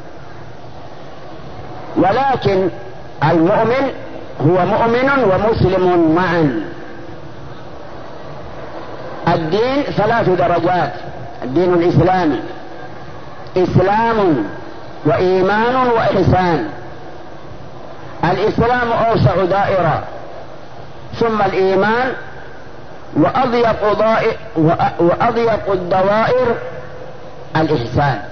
ولكن المؤمن هو مؤمن ومسلم معا. الدين 3 درجات. الدين الإسلامي إسلام وإيمان وإحسان. الإسلام أوسع دائرة، ثم الإيمان، وأضيق الدوائر الإحسان.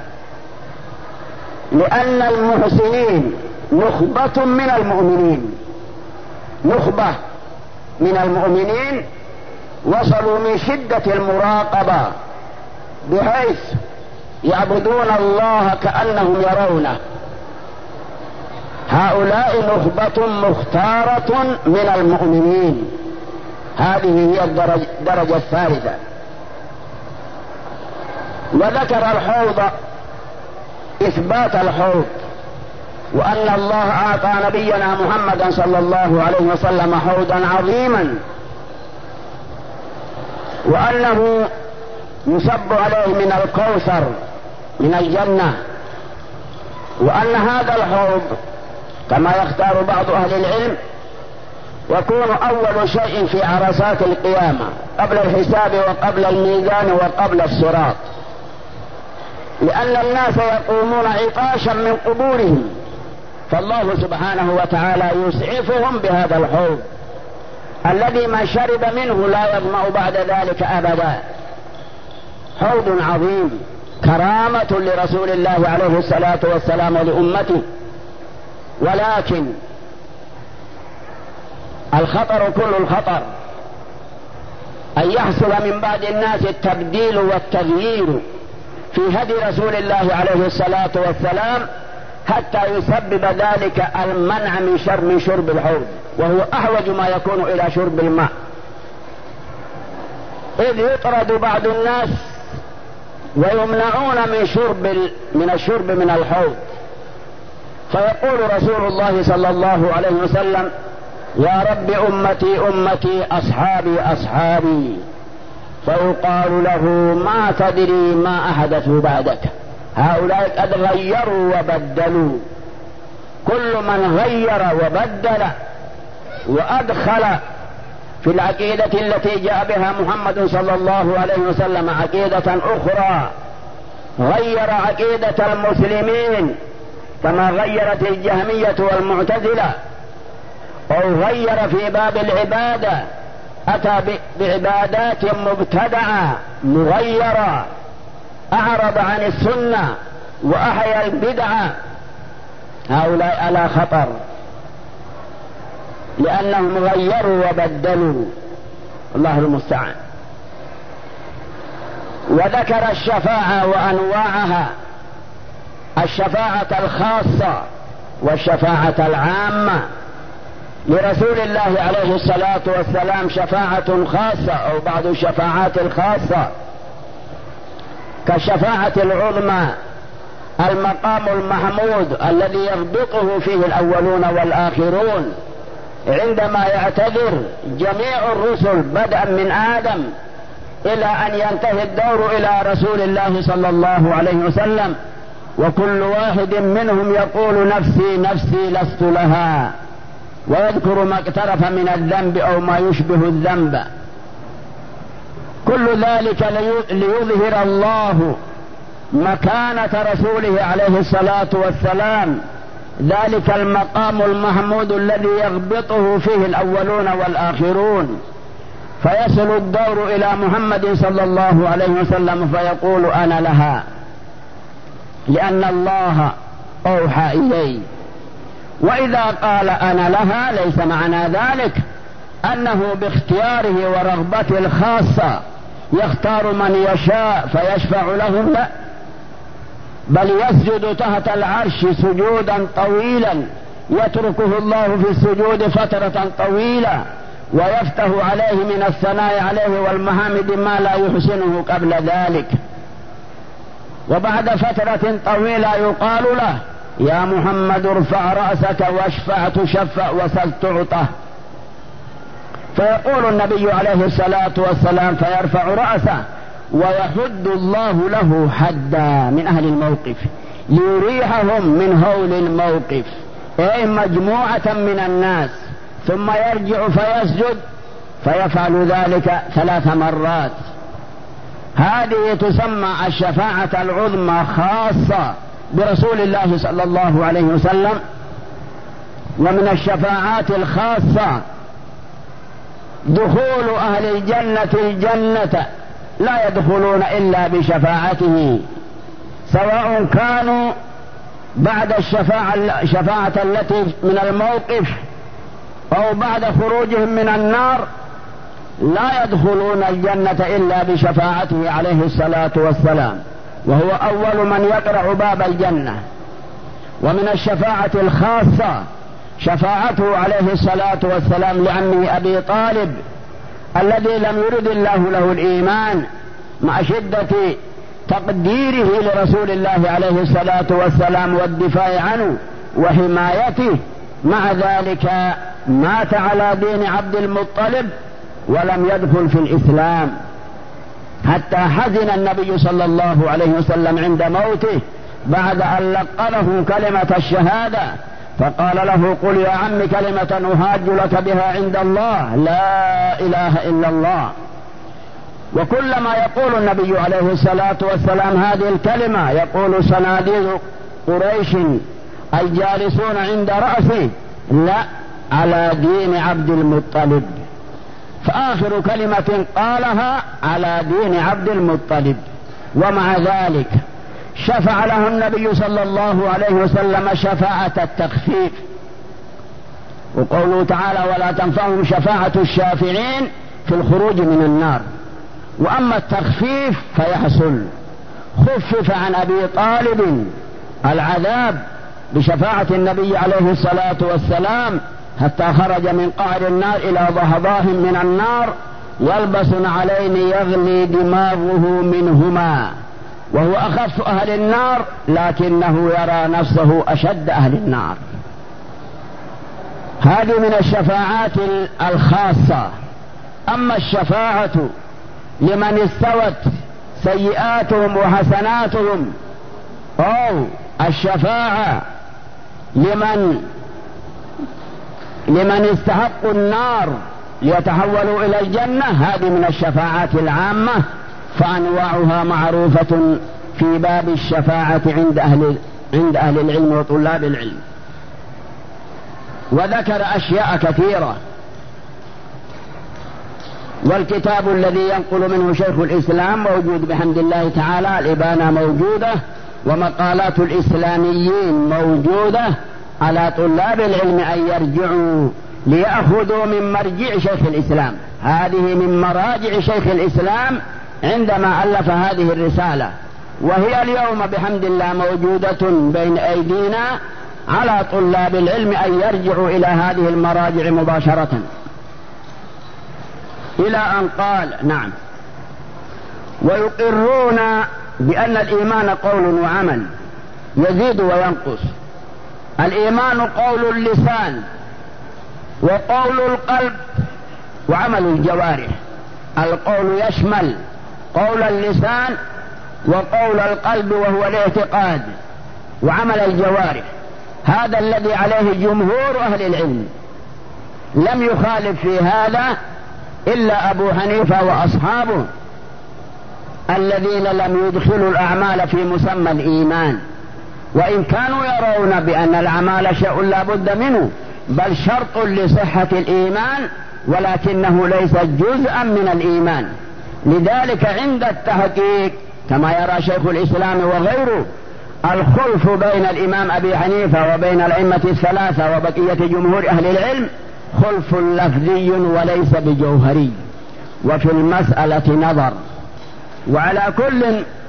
لأن المحسنين نخبة من المؤمنين، نخبة من المؤمنين وصلوا من شدة المراقبة بحيث يعبدون الله كأنهم يرونه. هؤلاء نخبة مختارة من المؤمنين. هذه هي الدرجة الثالثة. وذكر الحوض، إثبات الحوض، وأن الله أعطى نبينا محمدا صلى الله عليه وسلم حوضا عظيما، وأنه يصب عليه من الكوثر من الجنة، وأن هذا الحوض كما يختار بعض أهل العلم يكون أول شيء في عرصات القيامة قبل الحساب وقبل الميزان وقبل الصراط، لأن الناس يقومون عطاشا من قبورهم، فالله سبحانه وتعالى يسعفهم بهذا الحوض الذي من شرب منه لا يظمأ بعد ذلك أبدا. حوض عظيم كرامة لرسول الله عليه الصلاة والسلام ولأمته، ولكن الخطر كل الخطر أن يحصل من بعض الناس التبديل والتغيير في هدي رسول الله عليه الصلاة والسلام حتى يسبب ذلك المنع من شرب الحوض، وهو أحوج ما يكون إلى شرب الماء، إذ يطرد بعض الناس ويمنعون من الشرب من الحوض. فيقول رسول الله صلى الله عليه وسلم: يا رب أمتي أمتي أصحابي أصحابي. فيقال له: ما تدري ما أحدثوا بعدك، هؤلاء قد غيروا وبدلوا. كل من غير وبدل وأدخل في العقيدة التي جاء بها محمد صلى الله عليه وسلم عقيدة أخرى، غير عقيدة المسلمين كما غيرت الجهمية والمعتزلة، أو غير في باب العبادة، أتى بعبادات مبتدعة مغيرة، أعرض عن السنة وأحيا البدعة، هؤلاء على خطر، لأنهم غيروا وبدلوا، الله المستعان. وذكر الشفاعة وأنواعها: الشفاعة الخاصة والشفاعة العامة. لرسول الله عليه الصلاة والسلام شفاعة خاصة أو بعض الشفاعات الخاصة كالشفاعة العظمى، المقام المحمود الذي يربطه فيه الأولون والآخرون، عندما يعتذر جميع الرسل بدءا من آدم إلى أن ينتهي الدور إلى رسول الله صلى الله عليه وسلم، وكل واحد منهم يقول: نفسي نفسي لست لها، ويذكر ما اقترف من الذنب أو ما يشبه الذنب. كل ذلك ليظهر الله مكانة رسوله عليه الصلاة والسلام، ذلك المقام المحمود الذي يغبطه فيه الأولون والآخرون، فيصل الدور إلى محمد صلى الله عليه وسلم فيقول: أنا لها، لأن الله أوحى إلي. وإذا قال أنا لها ليس معنى ذلك أنه باختياره ورغبته الخاصة يختار من يشاء فيشفع له، لا، بل يسجد تحت العرش سجودا طويلا يتركه الله في السجود فترة طويلة، ويفتح عليه من الثناء عليه والمحامد ما لا يحسنه قبل ذلك. وبعد فترة طويلة يقال له: يا محمد ارفع رأسك واشفع تشفع وسل تعطى. فيقول النبي عليه الصلاة والسلام فيرفع رأسه ويحد الله له حدا من أهل الموقف ليريحهم من هول الموقف، أي مجموعة من الناس، ثم يرجع فيسجد فيفعل ذلك 3 مرات. هذه تسمى الشفاعة العظمى خاصة برسول الله صلى الله عليه وسلم. ومن الشفاعات الخاصة دخول أهل الجنة الجنة لا يدخلون إلا بشفاعته، سواء كانوا بعد الشفاعة التي من الموقف أو بعد خروجهم من النار، لا يدخلون الجنة إلا بشفاعته عليه الصلاة والسلام، وهو أول من يقرع باب الجنة. ومن الشفاعة الخاصة شفاعته عليه الصلاة والسلام لعمه أبي طالب الذي لم يرد الله له الإيمان، مع شدة تقديره لرسول الله عليه الصلاة والسلام والدفاع عنه وحمايته، مع ذلك مات على دين عبد المطلب ولم يدخل في الإسلام، حتى حزن النبي صلى الله عليه وسلم عند موته بعد أن لقنه كلمة الشهادة، فقال له: قل يا عم كلمة أهاج لك بها عند الله، لا إله إلا الله. وكلما يقول النبي عليه الصلاة والسلام هذه الكلمة يقول صناديد قريش الجالسون عند رأسه: لا، على دين عبد المطلب. فآخر كلمة قالها: على دين عبد المطلب. ومع ذلك شفع له النبي صلى الله عليه وسلم شفاعة التخفيف، وقوله تعالى ولا تنفعهم شفاعة الشافعين في الخروج من النار. وأما التخفيف فيحصل، خفف عن أبي طالب العذاب بشفاعة النبي عليه الصلاة والسلام حتى خرج من قعر النار إلى ضحضاه من النار يلبس علين يغلي دماغه منهما، وهو أخف أهل النار لكنه يرى نفسه أشد أهل النار. هذه من الشفاعات الخاصة. أما الشفاعة لمن استوت سيئاتهم وحسناتهم، أو الشفاعة لمن استحقوا النار ليتحولوا إلى الجنة، هذه من الشفاعات العامة، فأنواعها معروفة في باب الشفاعة عند أهل العلم وطلاب العلم. وذكر أشياء كثيرة، والكتاب الذي ينقل منه شيخ الإسلام موجود بحمد الله تعالى، الإبانة موجودة، ومقالات الإسلاميين موجودة، على طلاب العلم أن يرجعوا ليأخذوا من مرجع شيخ الإسلام. هذه من مراجع شيخ الإسلام عندما ألف هذه الرسالة، وهي اليوم بحمد الله موجودة بين أيدينا، على طلاب العلم أن يرجعوا إلى هذه المراجع مباشرة. إلى أن قال نعم ويقرون بأن الإيمان قول وعمل يزيد وينقص. الإيمان قول اللسان وقول القلب وعمل الجوارح. القول يشمل قول اللسان وقول القلب وهو الاعتقاد وعمل الجوارح. هذا الذي عليه جمهور أهل العلم، لم يخالف في هذا إلا أبو حنيفة وأصحابه الذين لم يدخلوا الأعمال في مسمى الإيمان، وإن كانوا يرون بأن الأعمال شيء لا بد منه، بل شرط لصحة الإيمان، ولكنه ليس جزءا من الإيمان. لذلك عند التحقيق كما يرى شيخ الإسلام وغيره، الخلف بين الإمام أبي حنيفة وبين الأئمة الثلاثة وبقية جمهور أهل العلم خلف لفظي وليس بجوهري، وفي المسألة نظر. وعلى كل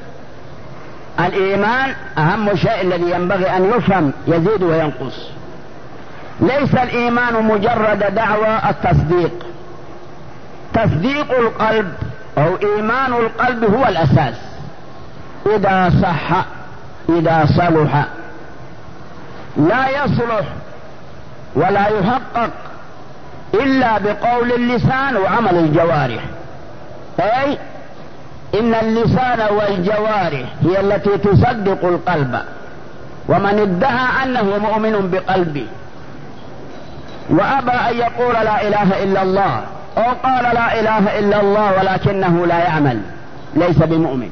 الإيمان أهم شيء الذي ينبغي أن يفهم يزيد وينقص. ليس الإيمان مجرد دعوى التصديق. تصديق القلب أو إيمان القلب هو الأساس، إذا صح إذا صلح لا يصلح ولا يحقق إلا بقول اللسان وعمل الجوارح. أي إن اللسان والجوارح هي التي تصدق القلب، ومن ادعى أنه مؤمن بقلبه وأبى أن يقول لا إله إلا الله أو قال لا إله إلا الله ولكنه لا يعمل ليس بمؤمن.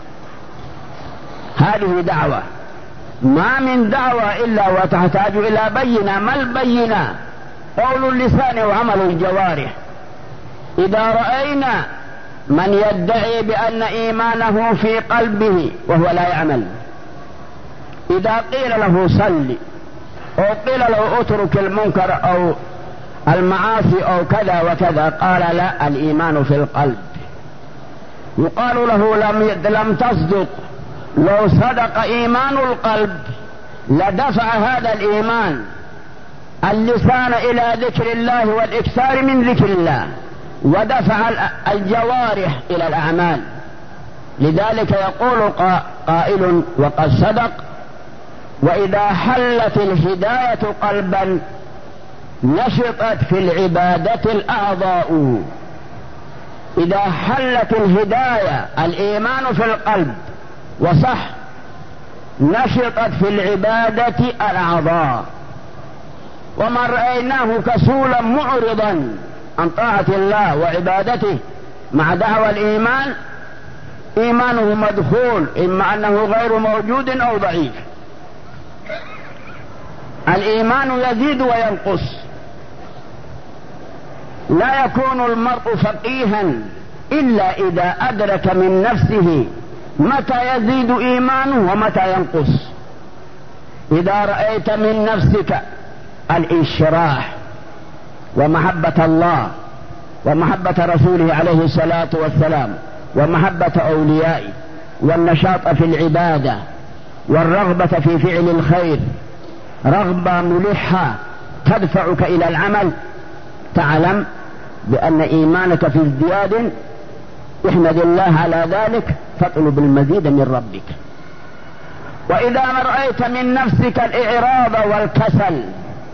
هذه دعوة، ما من دعوة إلا وتحتاج إلى بينة. ما البينة؟ قول اللسان وعمل الجوارح. إذا رأينا من يدعي بأن إيمانه في قلبه وهو لا يعمل، إذا قيل له صل أو قيل له اترك المنكر أو المعاصي أو كذا وكذا، قال لا، الإيمان في القلب. يقال له لم تصدق. لو صدق إيمان القلب لدفع هذا الإيمان اللسان إلى ذكر الله والإكثار من ذكر الله، ودفع الجوارح إلى الأعمال. لذلك يقول قائل وقد صدق: وإذا حلت الهداية قلبا نشطت في العبادة الأعضاء. إذا حلت الهداية الإيمان في القلب وصح نشطت في العبادة الأعضاء. ومن رأيناه كسولا معرضا عن طاعة الله وعبادته مع دعوى الإيمان، إيمانه مدخول، إما أنه غير موجود أو ضعيف. الإيمان يزيد وينقص. لا يكون المرء فقيها إلا إذا أدرك من نفسه متى يزيد إيمانه ومتى ينقص. إذا رأيت من نفسك الانشراح ومحبة الله ومحبة رسوله عليه الصلاة والسلام ومحبة أوليائه والنشاط في العبادة والرغبة في فعل الخير، رغبة ملحة تدفعك إلى العمل، تعلم بأن إيمانك في ازدياد. احمد الله على ذلك، فاطلب المزيد من ربك. وإذا ما رأيت من نفسك الإعراض والكسل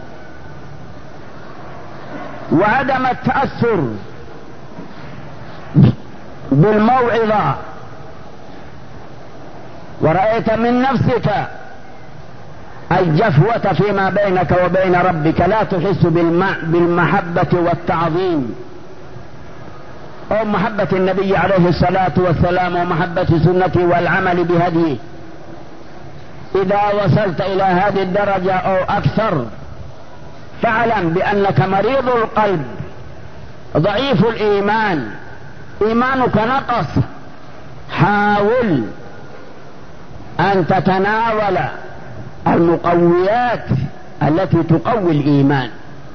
وعدم التأثر بالموعظة، ورأيت من نفسك الجفوة فيما بينك وبين ربك، لا تحس بالمحبة والتعظيم أو محبة النبي عليه الصلاة والسلام ومحبة سنته والعمل بهديه، إذا وصلت إلى هذه الدرجة أو أكثر فاعلم بأنك مريض القلب ضعيف الإيمان، إيمانك نقص. حاول أن تتناول المقويات التي تقوي الإيمان.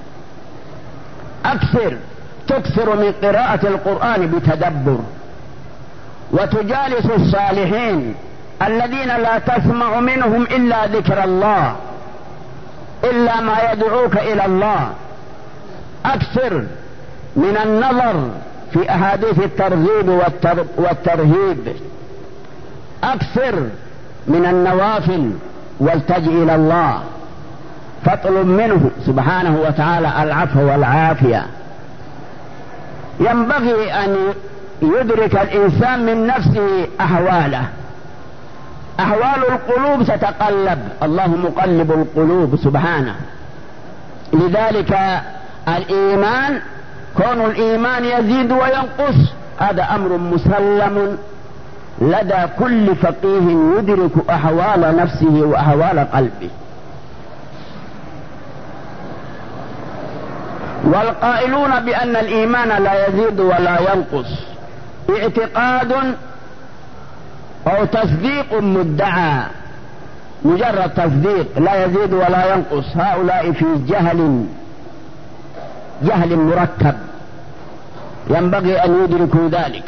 تكثر من قراءة القرآن بتدبر، وتجالس الصالحين الذين لا تسمع منهم إلا ذكر الله، إلا ما يدعوك إلى الله. أكثر من النظر في أحاديث الترغيب والترهيب، أكثر من النوافل، والتجئ إلى الله، فاطلب منه سبحانه وتعالى العفو والعافية. ينبغي أن يدرك الإنسان من نفسه أحواله. أحوال القلوب تتقلب، الله مقلب القلوب سبحانه. لذلك الإيمان، كون الإيمان يزيد وينقص، هذا أمر مسلم لدى كل فقيه يدرك أحوال نفسه وأحوال قلبه. والقائلون بأن الإيمان لا يزيد ولا ينقص اعتقاد أو تصديق مدعى، مجرد تصديق، لا يزيد ولا ينقص. هؤلاء في جهل مركب، ينبغي أن يدركوا ذلك.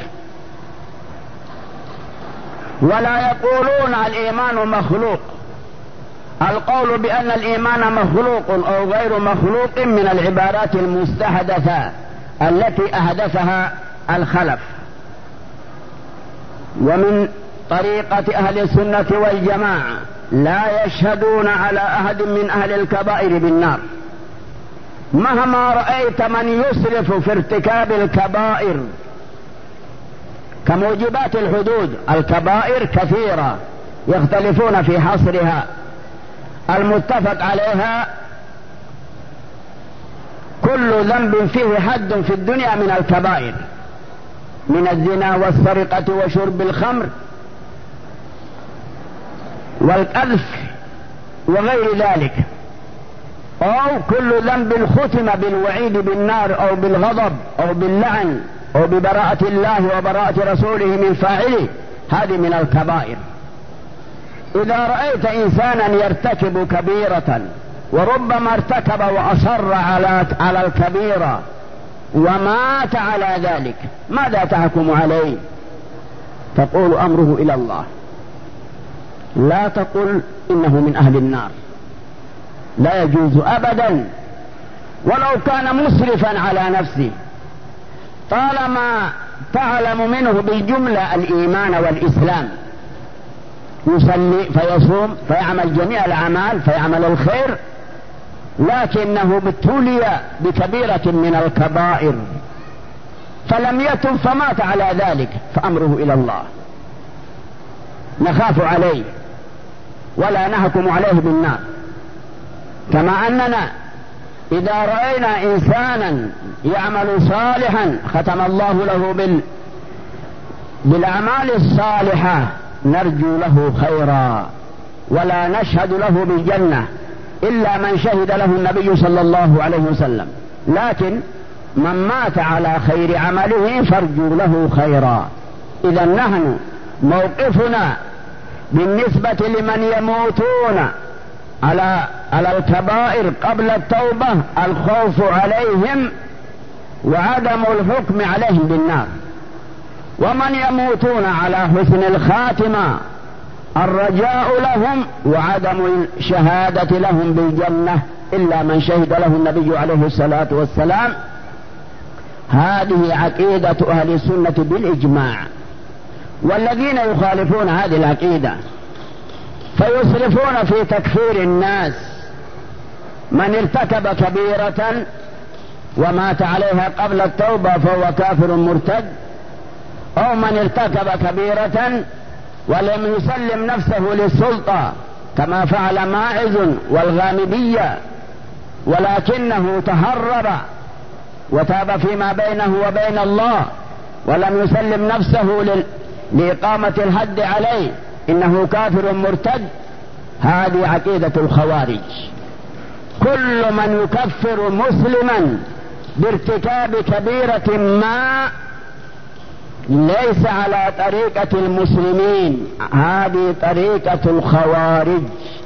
ولا يقولون الإيمان مخلوق. القول بأن الإيمان مخلوق أو غير مخلوق من العبارات المستحدثة التي أحدثها الخلف. ومن طريقة أهل السنة والجماعة لا يشهدون على أحد من أهل الكبائر بالنار، مهما رأيت من يسرف في ارتكاب الكبائر كموجبات الحدود. الكبائر كثيرة يختلفون في حصرها، المتفق عليها كل ذنب فيه حد في الدنيا من الكبائر، من الزنا والسرقة وشرب الخمر والقذف وغير ذلك، أو كل ذنب ختم بالوعيد بالنار أو بالغضب أو باللعن أو ببراءة الله وبراءة رسوله من فاعله، هذه من الكبائر. إذا رأيت إنسانا يرتكب كبيرة وربما ارتكب وأصر على الكبيرة ومات على ذلك، ماذا تحكم عليه؟ تقول أمره إلى الله، لا تقل إنه من أهل النار، لا يجوز أبدا ولو كان مسرفا على نفسه، طالما تعلم منه بالجملة الإيمان والإسلام، يصلي فيصوم فيعمل جميع الأعمال فيعمل الخير، لكنه ابتلي بكبيرة من الكبائر فلم يتب فمات على ذلك، فأمره إلى الله. نخاف عليه ولا نحكم عليه بالنار. كما أننا إذا رأينا إنسانا يعمل صالحا ختم الله له بالأعمال الصالحة نرجو له خيرا ولا نشهد له بالجنة إلا من شهد له النبي صلى الله عليه وسلم، لكن من مات على خير عمله فارجو له خيرا. إذا نحن موقفنا بالنسبة لمن يموتون على الكبائر قبل التوبة الخوف عليهم وعدم الحكم عليهم بالنار، ومن يموتون على حسن الخاتمة الرجاء لهم وعدم الشهادة لهم بالجنة إلا من شهد له النبي عليه الصلاة والسلام. هذه عقيدة أهل السنة بالإجماع. والذين يخالفون هذه العقيدة فيسرفون في تكفير الناس، من ارتكب كبيرة ومات عليها قبل التوبة فهو كافر مرتد، أو من ارتكب كبيرة ولم يسلم نفسه للسلطة كما فعل ماعز والغامدية، ولكنه تهرب وتاب فيما بينه وبين الله ولم يسلم نفسه لإقامة الحد عليه، إنه كافر مرتد. هذه عقيدة الخوارج. كل من يكفر مسلما بارتكاب كبيرة ما ليس على طريقة المسلمين، هذه طريقة الخوارج.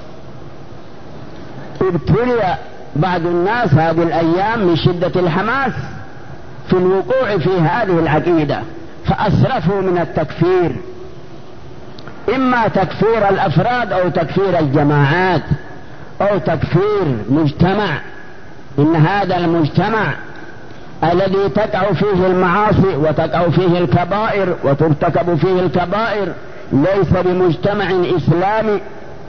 ابتلي بعض الناس هذه الأيام من شدة الحماس في الوقوع في هذه العقيدة، فأسرفوا من التكفير، إما تكفير الأفراد أو تكفير الجماعات أو تكفير مجتمع. إن هذا المجتمع الذي تقع فيه المعاصي وتقع فيه الكبائر وترتكب فيه الكبائر ليس بمجتمع إسلامي.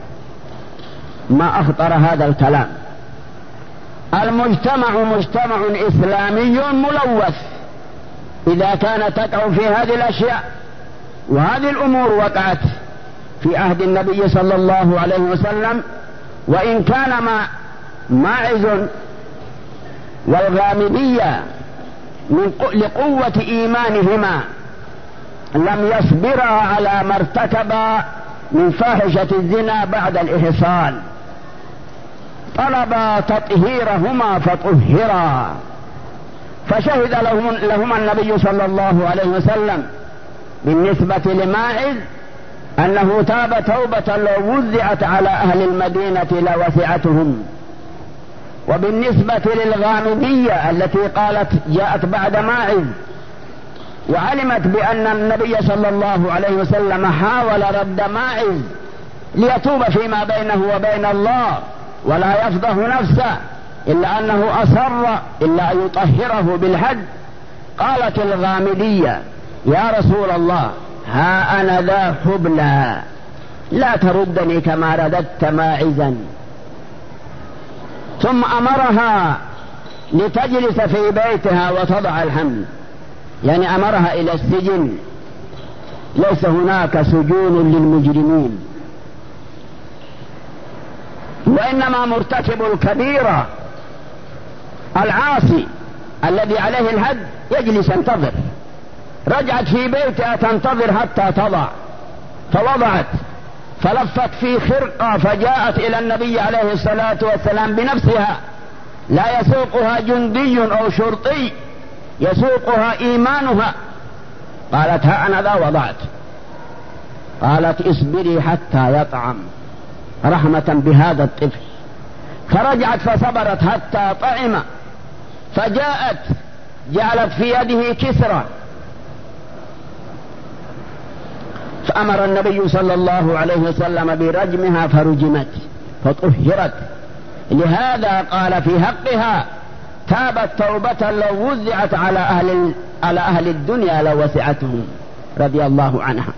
ما أخطر هذا الكلام. المجتمع مجتمع إسلامي ملوث إذا كان تقع في هذه الأشياء. وهذه الأمور وقعت في عهد النبي صلى الله عليه وسلم، وإن كان ماعز والغامدية لقوة إيمانهما لم يصبرا على ما ارتكبا من فاحشة الزنا بعد الإحصان، طلبا تطهيرهما فطهرا، فشهد لهما النبي صلى الله عليه وسلم بالنسبة لماعز أنه تاب توبة لو وزعت على أهل المدينة لوسعتهم. وبالنسبة للغامدية التي قالت جاءت بعد ماعز وعلمت بأن النبي صلى الله عليه وسلم حاول رد ماعز ليتوب فيما بينه وبين الله ولا يفضح نفسه إلا أنه أصر إلا أن يطهره بالحد، قالت الغامدية يا رسول الله ها أنا ذا حبلى لا تردني كما رددت ماعزا. ثم أمرها لتجلس في بيتها وتضع الحمل، يعني أمرها إلى السجن. ليس هناك سجون للمجرمين، وإنما مرتكب الكبيرة العاصي الذي عليه الحد يجلس ينتظر. رجعت في بيتها تنتظر حتى تضع، فوضعت فلفت في خرقة فجاءت إلى النبي عليه الصلاة والسلام بنفسها، لا يسوقها جندي أو شرطي، يسوقها إيمانها. قالت ها أنا ذا وضعت. قالت اصبري حتى يطعم رحمة بهذا الطفل. فرجعت فصبرت حتى طعم، فجاءت جعلت في يده كسرة، فأمر النبي صلى الله عليه وسلم برجمها فرجمت فطهرت. لهذا قال في حقها تابت توبة لو وزعت على أهل الدنيا لوسعتهم رضي الله عنها.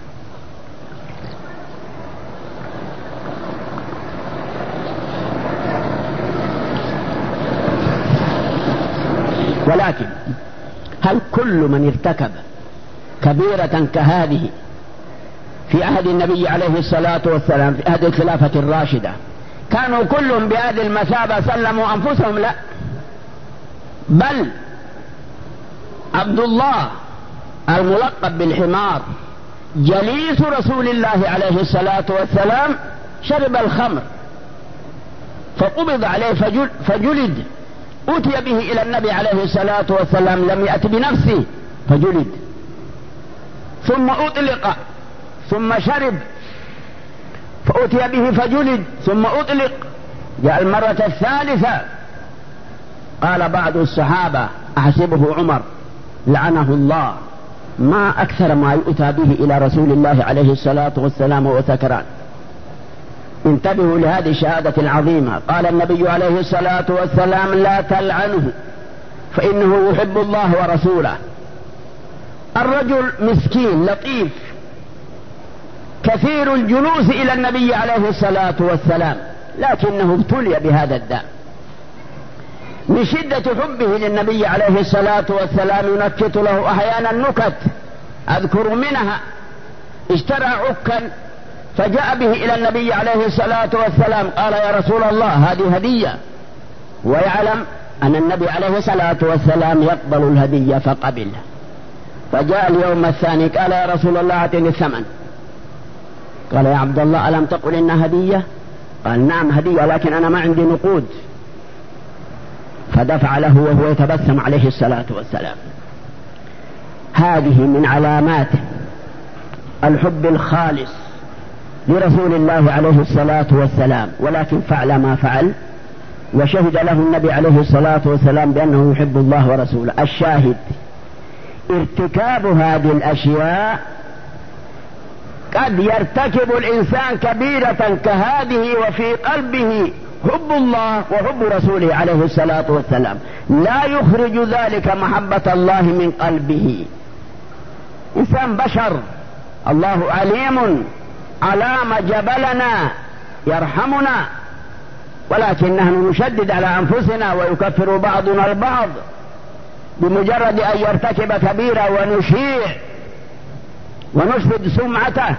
ولكن هل كل من ارتكب كبيرة كهذه في عهد النبي عليه الصلاة والسلام في عهد الخلافة الراشدة كانوا كلهم بهذه المثابة سلموا أنفسهم؟ لا، بل عبد الله الملقب بالحمار جليس رسول الله عليه الصلاة والسلام شرب الخمر فقبض عليه فجلد، أتي به إلى النبي عليه الصلاة والسلام لم يأت بنفسه فجلد، ثم أطلق ثم شرب، فأتي به فجلد ثم أطلق. جاء المرة الثالثة، قال بعض الصحابة أحسبه عمر لعنه الله، ما أكثر ما يؤتى به إلى رسول الله عليه الصلاة والسلام وسكران. انتبهوا لهذه الشهادة العظيمة. قال النبي عليه الصلاة والسلام لا تلعنه فإنه يحب الله ورسوله. الرجل مسكين لطيف كثير الجلوس إلى النبي عليه الصلاة والسلام، لكنه ابتلي بهذا الداء. من شدة حبه للنبي عليه الصلاة والسلام ينكت له أحيانا نكت، أذكر منها اشترى عكا فجاء به إلى النبي عليه الصلاة والسلام، قال يا رسول الله هذه هدية، ويعلم أن النبي عليه الصلاة والسلام يقبل الهدية فقبلها. فجاء اليوم الثاني قال يا رسول الله أعطني الثمن. قال يا عبد الله ألم تقل إنها هدية؟ قال نعم هدية لكن أنا ما عندي نقود. فدفع له وهو يتبسم عليه الصلاة والسلام. هذه من علامات الحب الخالص لرسول الله عليه الصلاة والسلام، ولكن فعل ما فعل وشهد له النبي عليه الصلاة والسلام بأنه يحب الله ورسوله. الشاهد ارتكاب هذه الأشياء، قد يرتكب الإنسان كبيرة كهذه وفي قلبه حب الله وحب رسوله عليه الصلاة والسلام، لا يخرج ذلك محبة الله من قلبه. إنسان بشر، الله عليم على ما جبلنا يرحمنا، ولكن نحن نشدد على أنفسنا ويكفر بعضنا البعض بمجرد أن يرتكب كبيرة ونشيع ونفسد سمعته.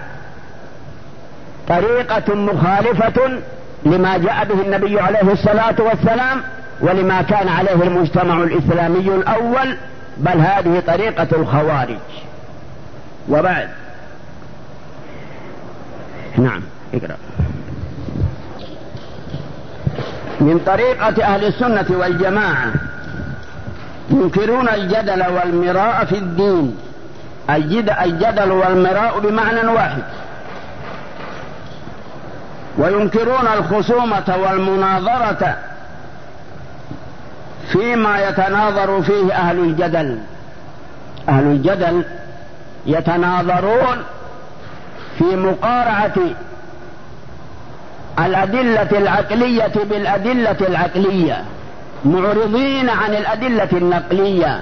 طريقة مخالفة لما جاء به النبي عليه الصلاة والسلام ولما كان عليه المجتمع الإسلامي الأول، بل هذه طريقة الخوارج. وبعد نعم اقرأ. من طريقة أهل السنة والجماعة ينكرون الجدل والمراء في الدين. الجدل والمراء بمعنى واحد. وينكرون الخصومة والمناظرة فيما يتناظر فيه أهل الجدل. أهل الجدل يتناظرون في مقارعة الأدلة العقلية بالأدلة العقلية، معرضين عن الأدلة النقلية،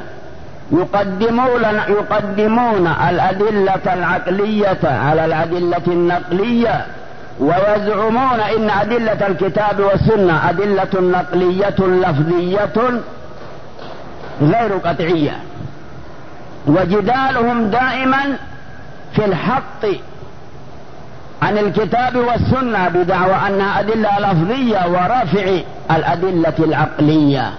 يقدمون الأدلة العقلية على الأدلة النقلية، ويزعمون إن أدلة الكتاب والسنة أدلة نقلية لفظية غير قطعية. وجدالهم دائما في الحط عن الكتاب والسنة بدعوى أنها أدلة لفظية ورفع الأدلة العقلية.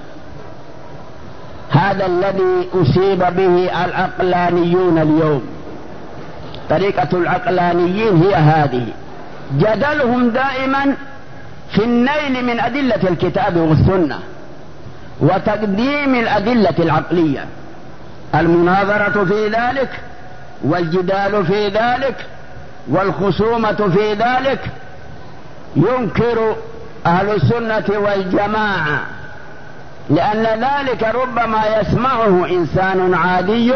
هذا الذي أصيب به العقلانيون اليوم. طريقة العقلانيين هي هذه، جدلهم دائما في النيل من أدلة الكتاب والسنة وتقديم الأدلة العقلية. المناظرة في ذلك والجدال في ذلك والخصومة في ذلك ينكر أهل السنة والجماعة، لأن ذلك ربما يسمعه إنسان عادي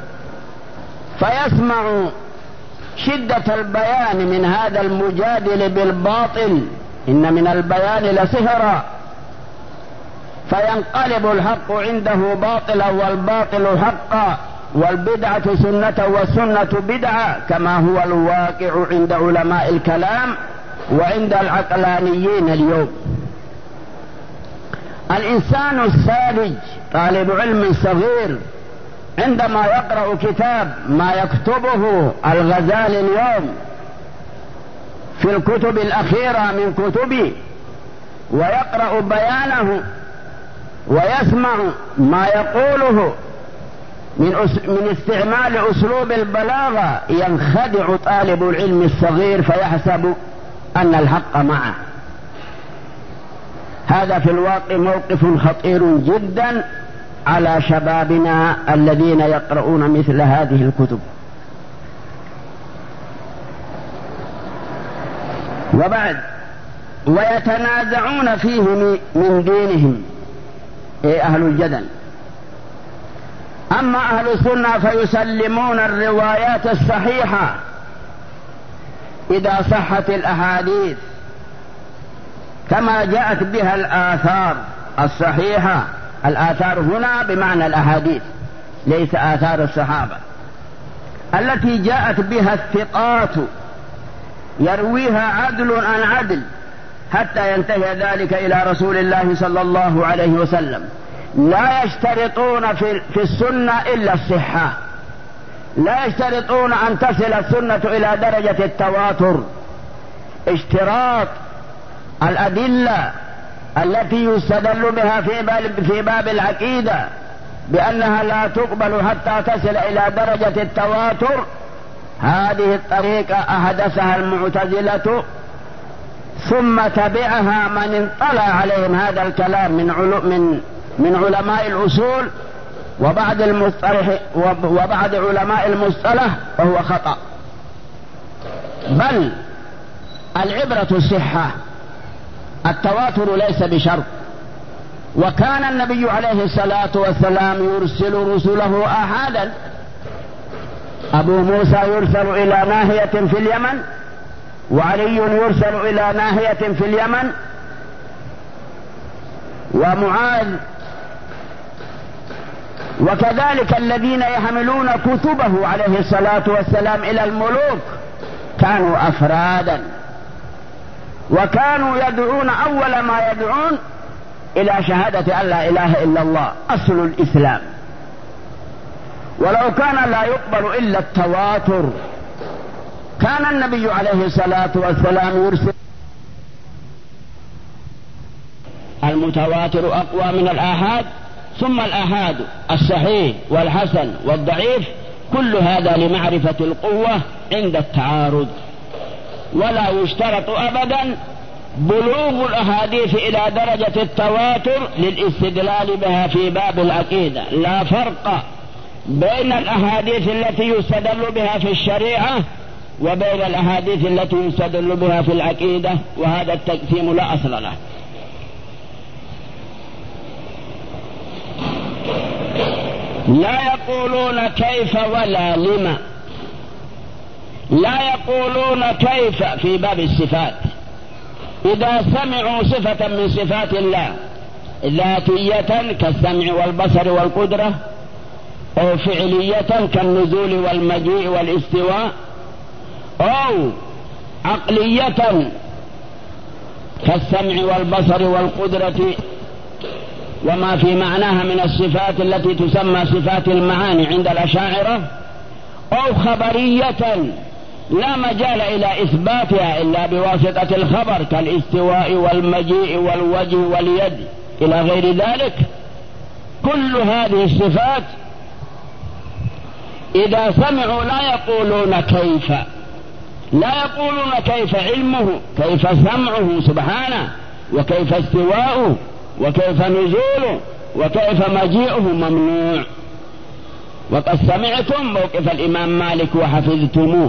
فيسمع شدة البيان من هذا المجادل بالباطل، إن من البيان لسحرا، فينقلب الحق عنده باطلا والباطل حقا، والبدعة سنة والسنة بدعة، كما هو الواقع عند علماء الكلام وعند العقلانيين اليوم. الإنسان الساذج طالب علم صغير عندما يقرأ كتاب ما يكتبه الغزالي اليوم في الكتب الأخيرة من كتبه، ويقرأ بيانه ويسمع ما يقوله من استعمال أسلوب البلاغة، ينخدع طالب العلم الصغير فيحسب أن الحق معه. هذا في الواقع موقف خطير جدا على شبابنا الذين يقرؤون مثل هذه الكتب. وبعد ويتنازعون فيه من دينهم أهل الجدل. أما أهل السنة فيسلمون الروايات الصحيحة إذا صحت الأحاديث كما جاءت بها الآثار الصحيحة. الآثار هنا بمعنى الأحاديث، ليس آثار الصحابة، التي جاءت بها الثقات يرويها عدل عن عدل حتى ينتهي ذلك إلى رسول الله صلى الله عليه وسلم. لا يشترطون في السنة إلا الصحة، لا يشترطون أن تصل السنة إلى درجة التواتر. اشتراط الأدلة التي يستدل بها في باب العقيدة بأنها لا تقبل حتى تصل إلى درجة التواتر، هذه الطريقة أحدثها المعتزلة، ثم تبعها من اطلع عليهم هذا الكلام من علماء الأصول وبعض علماء المصطلح، وهو خطأ. بل العبرة الصحة، التواتر ليس بشرط. وكان النبي عليه الصلاة والسلام يرسل رسله آحادا. أبو موسى يرسل إلى ناحية في اليمن، وعلي يرسل إلى ناحية في اليمن، ومعاذ، وكذلك الذين يحملون كتبه عليه الصلاة والسلام إلى الملوك كانوا أفرادا، وكانوا يدعون أول ما يدعون إلى شهادة أن لا إله إلا الله، أصل الإسلام. ولو كان لا يقبل إلا التواتر كان النبي عليه الصلاة والسلام يرسل. المتواتر أقوى من الآحاد، ثم الآحاد الصحيح والحسن والضعيف، كل هذا لمعرفة القوة عند التعارض. ولا يشترط أبدا بلوغ الأحاديث إلى درجة التواتر للاستدلال بها في باب العقيدة. لا فرق بين الأحاديث التي يستدل بها في الشريعة وبين الأحاديث التي يستدل بها في العقيدة، وهذا التقسيم لا أصل له. لا يقولون كيف ولا لما، لا يقولون كيف في باب الصفات. إذا سمعوا صفة من صفات الله ذاتية كالسمع والبصر والقدرة، أو فعلية كالنزول والمجيء والاستواء، أو عقلية كالسمع والبصر والقدرة وما في معناها من الصفات التي تسمى صفات المعاني عند الأشاعرة، أو خبرية لا مجال إلى إثباتها إلا بواسطة الخبر كالاستواء والمجيء والوجه واليد إلى غير ذلك، كل هذه الصفات إذا سمعوا لا يقولون كيف، لا يقولون كيف علمه، كيف سمعه سبحانه، وكيف استواؤه، وكيف نزوله، وكيف مجيئه، ممنوع. وقد سمعتم موقف الإمام مالك وحفظتموه.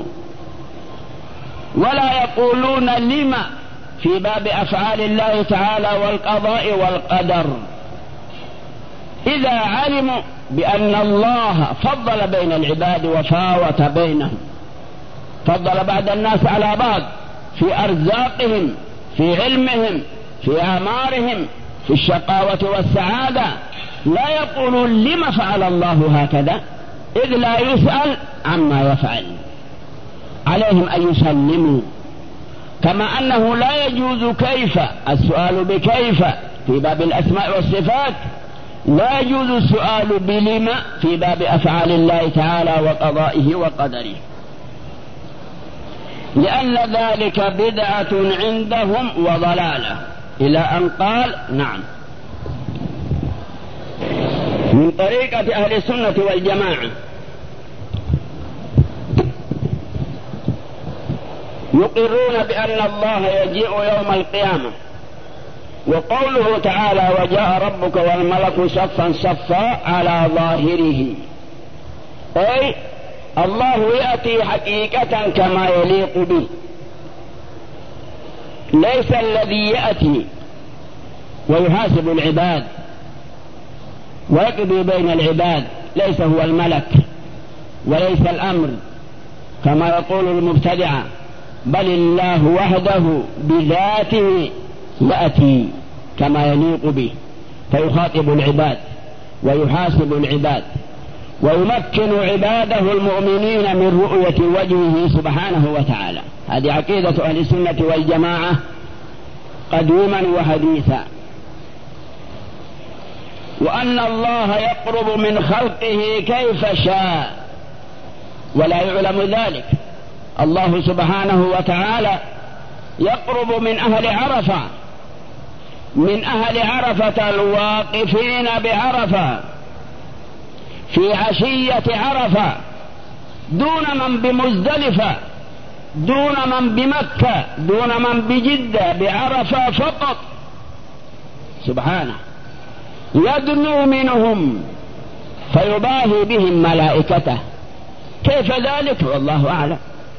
ولا يقولون لما في باب أفعال الله تعالى والقضاء والقدر. إذا علموا بأن الله فضل بين العباد وفاوت بينهم، فضل بعض الناس على بعض في أرزاقهم، في علمهم، في أعمارهم، في الشقاوة والسعادة، لا يقولون لما فعل الله هكذا، إذ لا يسأل عما يفعل. عليهم أن يسلموا، كما أنه لا يجوز كيف السؤال بكيف في باب الأسماء والصفات، لا يجوز السؤال بلما في باب أفعال الله تعالى وقضائه وقدره، لأن ذلك بدعة عندهم وضلالة، إلى أن قال نعم من طريقة أهل السنة والجماعة يقرون بأن الله يجيء يوم القيامة. وقوله تعالى وجاء ربك والملك صفا صفا على ظاهره، أي الله يأتي حقيقة كما يليق به، ليس الذي يأتي ويحاسب العباد ويقضي بين العباد ليس هو الملك، وليس الأمر كما يقول المبتدعة، بل الله وحده بذاته يأتي كما يليق به، فيخاطب العباد ويحاسب العباد ويمكن عباده المؤمنين من رؤية وجهه سبحانه وتعالى. هذه عقيدة أهل السنة والجماعة قديما وحديثا. وأن الله يقرب من خلقه كيف شاء ولا يعلم ذلك. الله سبحانه وتعالى يقرب من أهل عرفة، من أهل عرفة الواقفين بعرفة في عشية عرفة، دون من بمزدلفة، دون من بمكة، دون من بجدة، بعرفة فقط سبحانه. يدنو منهم فيباهي بهم ملائكته. كيف ذلك؟ والله أعلم.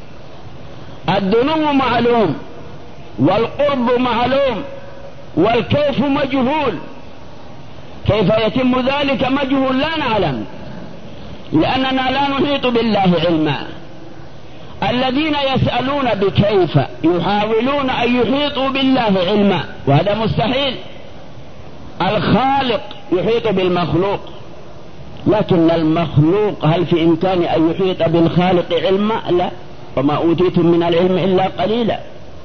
الدنو معلوم والقرب معلوم والكيف مجهول، كيف يتم ذلك مجهول لا نعلم، لأننا لا نحيط بالله علما. الذين يسألون بكيف يحاولون أن يحيطوا بالله علما، وهذا مستحيل. الخالق يحيط بالمخلوق، لكن المخلوق هل في إمكانه أن يحيط بالخالق علما؟ لا. وما أوتيتم من العلم إلا قليلا.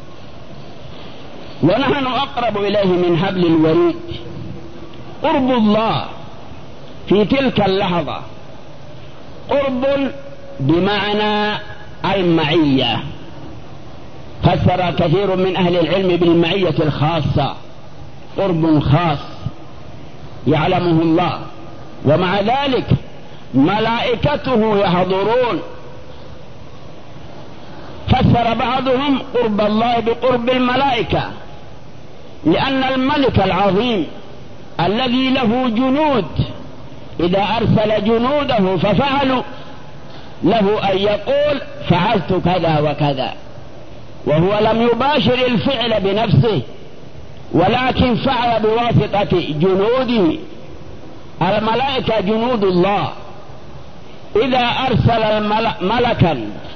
ونحن أقرب إليه من حبل الوريد. قرب الله في تلك اللحظة قرب بمعنى المعية. فسر كثير من أهل العلم بالمعية الخاصة، قرب خاص يعلمه الله، ومع ذلك ملائكته يحضرون. فسر بعضهم قرب الله بقرب الملائكة، لأن الملك العظيم الذي له جنود إذا أرسل جنوده ففعلوا له أن يقول فعلت كذا وكذا، وهو لم يباشر الفعل بنفسه ولكن فعل بواسطة جنوده. الملائكة جنود الله. إذا أرسل ملكا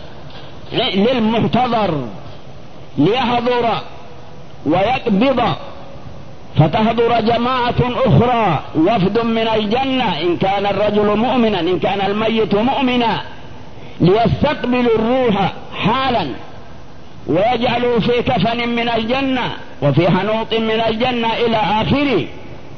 للمحتضر ليحضر ويقبض، فتحضر جماعة أخرى وفد من الجنة، إن كان الرجل مؤمنا إن كان الميت مؤمنا، ليستقبلوا الروح حالا ويجعلوا في كفن من الجنة وفي حنوط من الجنة إلى آخره.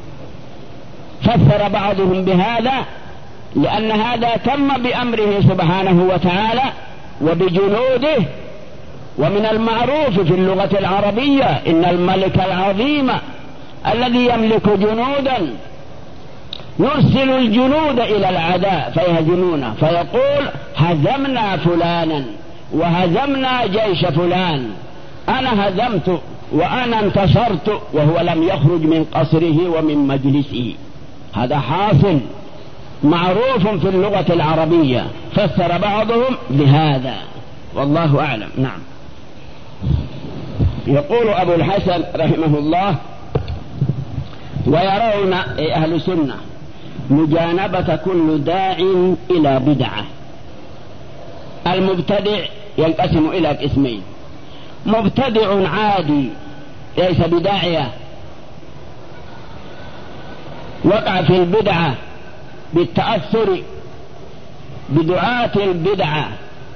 فسر بعضهم بهذا لأن هذا تم بأمره سبحانه وتعالى وبجنوده. ومن المعروف في اللغة العربية إن الملك العظيم الذي يملك جنودا يرسل الجنود إلى العداء فيهزمونه، فيقول هزمنا فلانا وهزمنا جيش فلان، أنا هزمت وأنا انتصرت، وهو لم يخرج من قصره ومن مجلسه. هذا حاصل معروف في اللغة العربية. فسر بعضهم بهذا والله أعلم. نعم. يقول أبو الحسن رحمه الله: ويرون أهل السنة مجانبة كل داع إلى بدعة. المبتدع ينقسم إلى قسمين: مبتدع عادي ليس بداعية، وقع في البدعة بالتأثر بدعاة البدعة.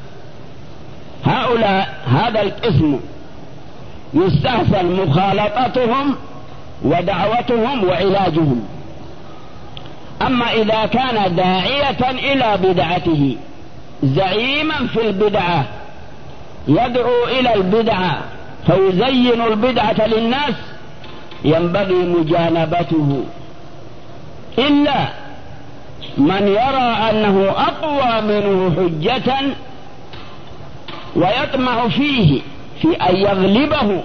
هؤلاء هذا القسم يستحسن مخالطتهم ودعوتهم وعلاجهم. أما إذا كان داعية إلى بدعته زعيما في البدعة يدعو إلى البدعة فيزين البدعة للناس، ينبغي مجانبته، إلا من يرى أنه أقوى منه حجة ويطمع فيه في أن يغلبه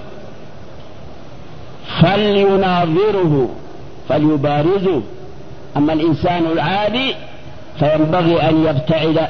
فليناظره فليبارزه. أما الإنسان العادي فينبغي أن يبتعد،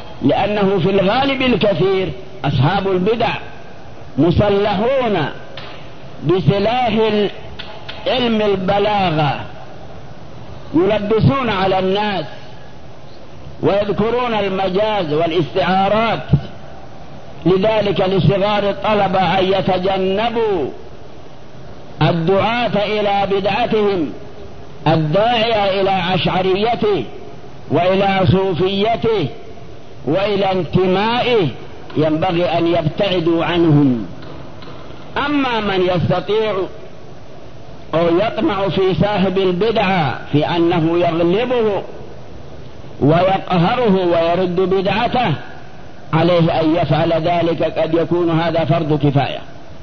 لأنه في الغالب الكثير أصحاب البدع مسلحون بسلاح علم البلاغة يلبسون على الناس ويذكرون المجاز والاستعارات. لذلك لصغار الطلبة أن يتجنبوا الدعاة إلى بدعتهم، الداعية إلى عشعريته وإلى صوفيته وإلى انتمائه، ينبغي أن يبتعدوا عنهم. أما من يستطيع أو يطمع في صاحب البدعة في أنه يغلبه ويقهره ويرد بدعته، عليه أن يفعل ذلك، قد يكون هذا فرض كفاية.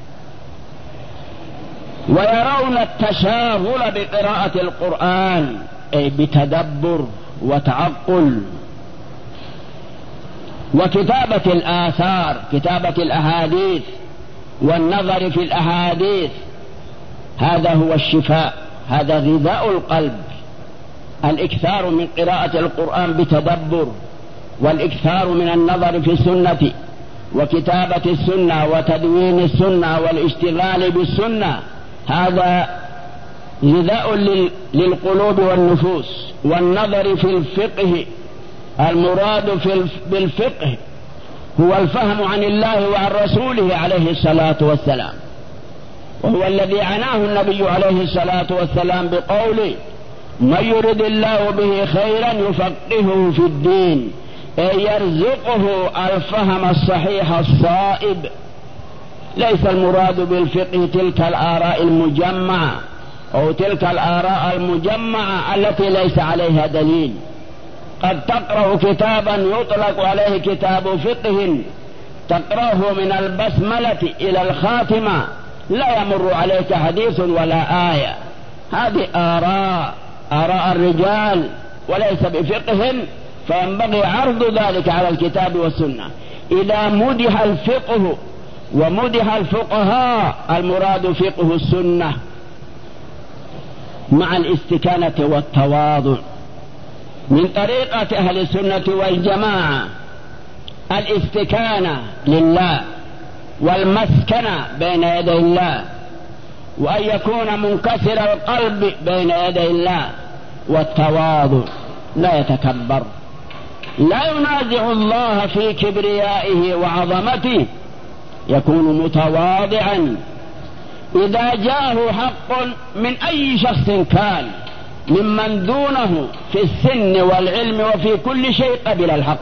ويرون التشاغل بقراءة القرآن أي بتدبر وتعقل، وكتابة الآثار، كتابة الأحاديث والنظر في الأحاديث، هذا هو الشفاء، هذا غذاء القلب. الإكثار من قراءة القرآن بتدبر، والإكثار من النظر في السنة وكتابة السنة وتدوين السنة والاشتغال بالسنة، هذا غذاء للقلوب والنفوس. والنظر في الفقه، المراد بالفقه هو الفهم عن الله وعن رسوله عليه الصلاة والسلام، وهو الذي عناه النبي عليه الصلاة والسلام بقوله: من يرد الله به خيرا يفقهه في الدين، أي يرزقه الفهم الصحيح الصائب. ليس المراد بالفقه تلك الآراء المجمعة أو تلك الآراء المجمعة التي ليس عليها دليل. قد تقرأ كتابا يطلق عليه كتاب فقه، تقرأه من البسملة إلى الخاتمة، لا يمر عليك حديث ولا آية. هذه آراء الرجال وليس بفقه، فينبغي عرض ذلك على الكتاب والسنة. إذا مدح الفقه ومدح الفقهاء، المراد فقه السنة مع الاستكانة والتواضع. من طريقة أهل السنة والجماعة الاستكانة لله والمسكنة بين يدي الله، وأن يكون منكسر القلب بين يدي الله، والتواضع، لا يتكبر، لا ينازع الله في كبريائه وعظمته، يكون متواضعا. إذا جاءه حق من أي شخص كان ممن دونه في السن والعلم وفي كل شيء قبل الحق،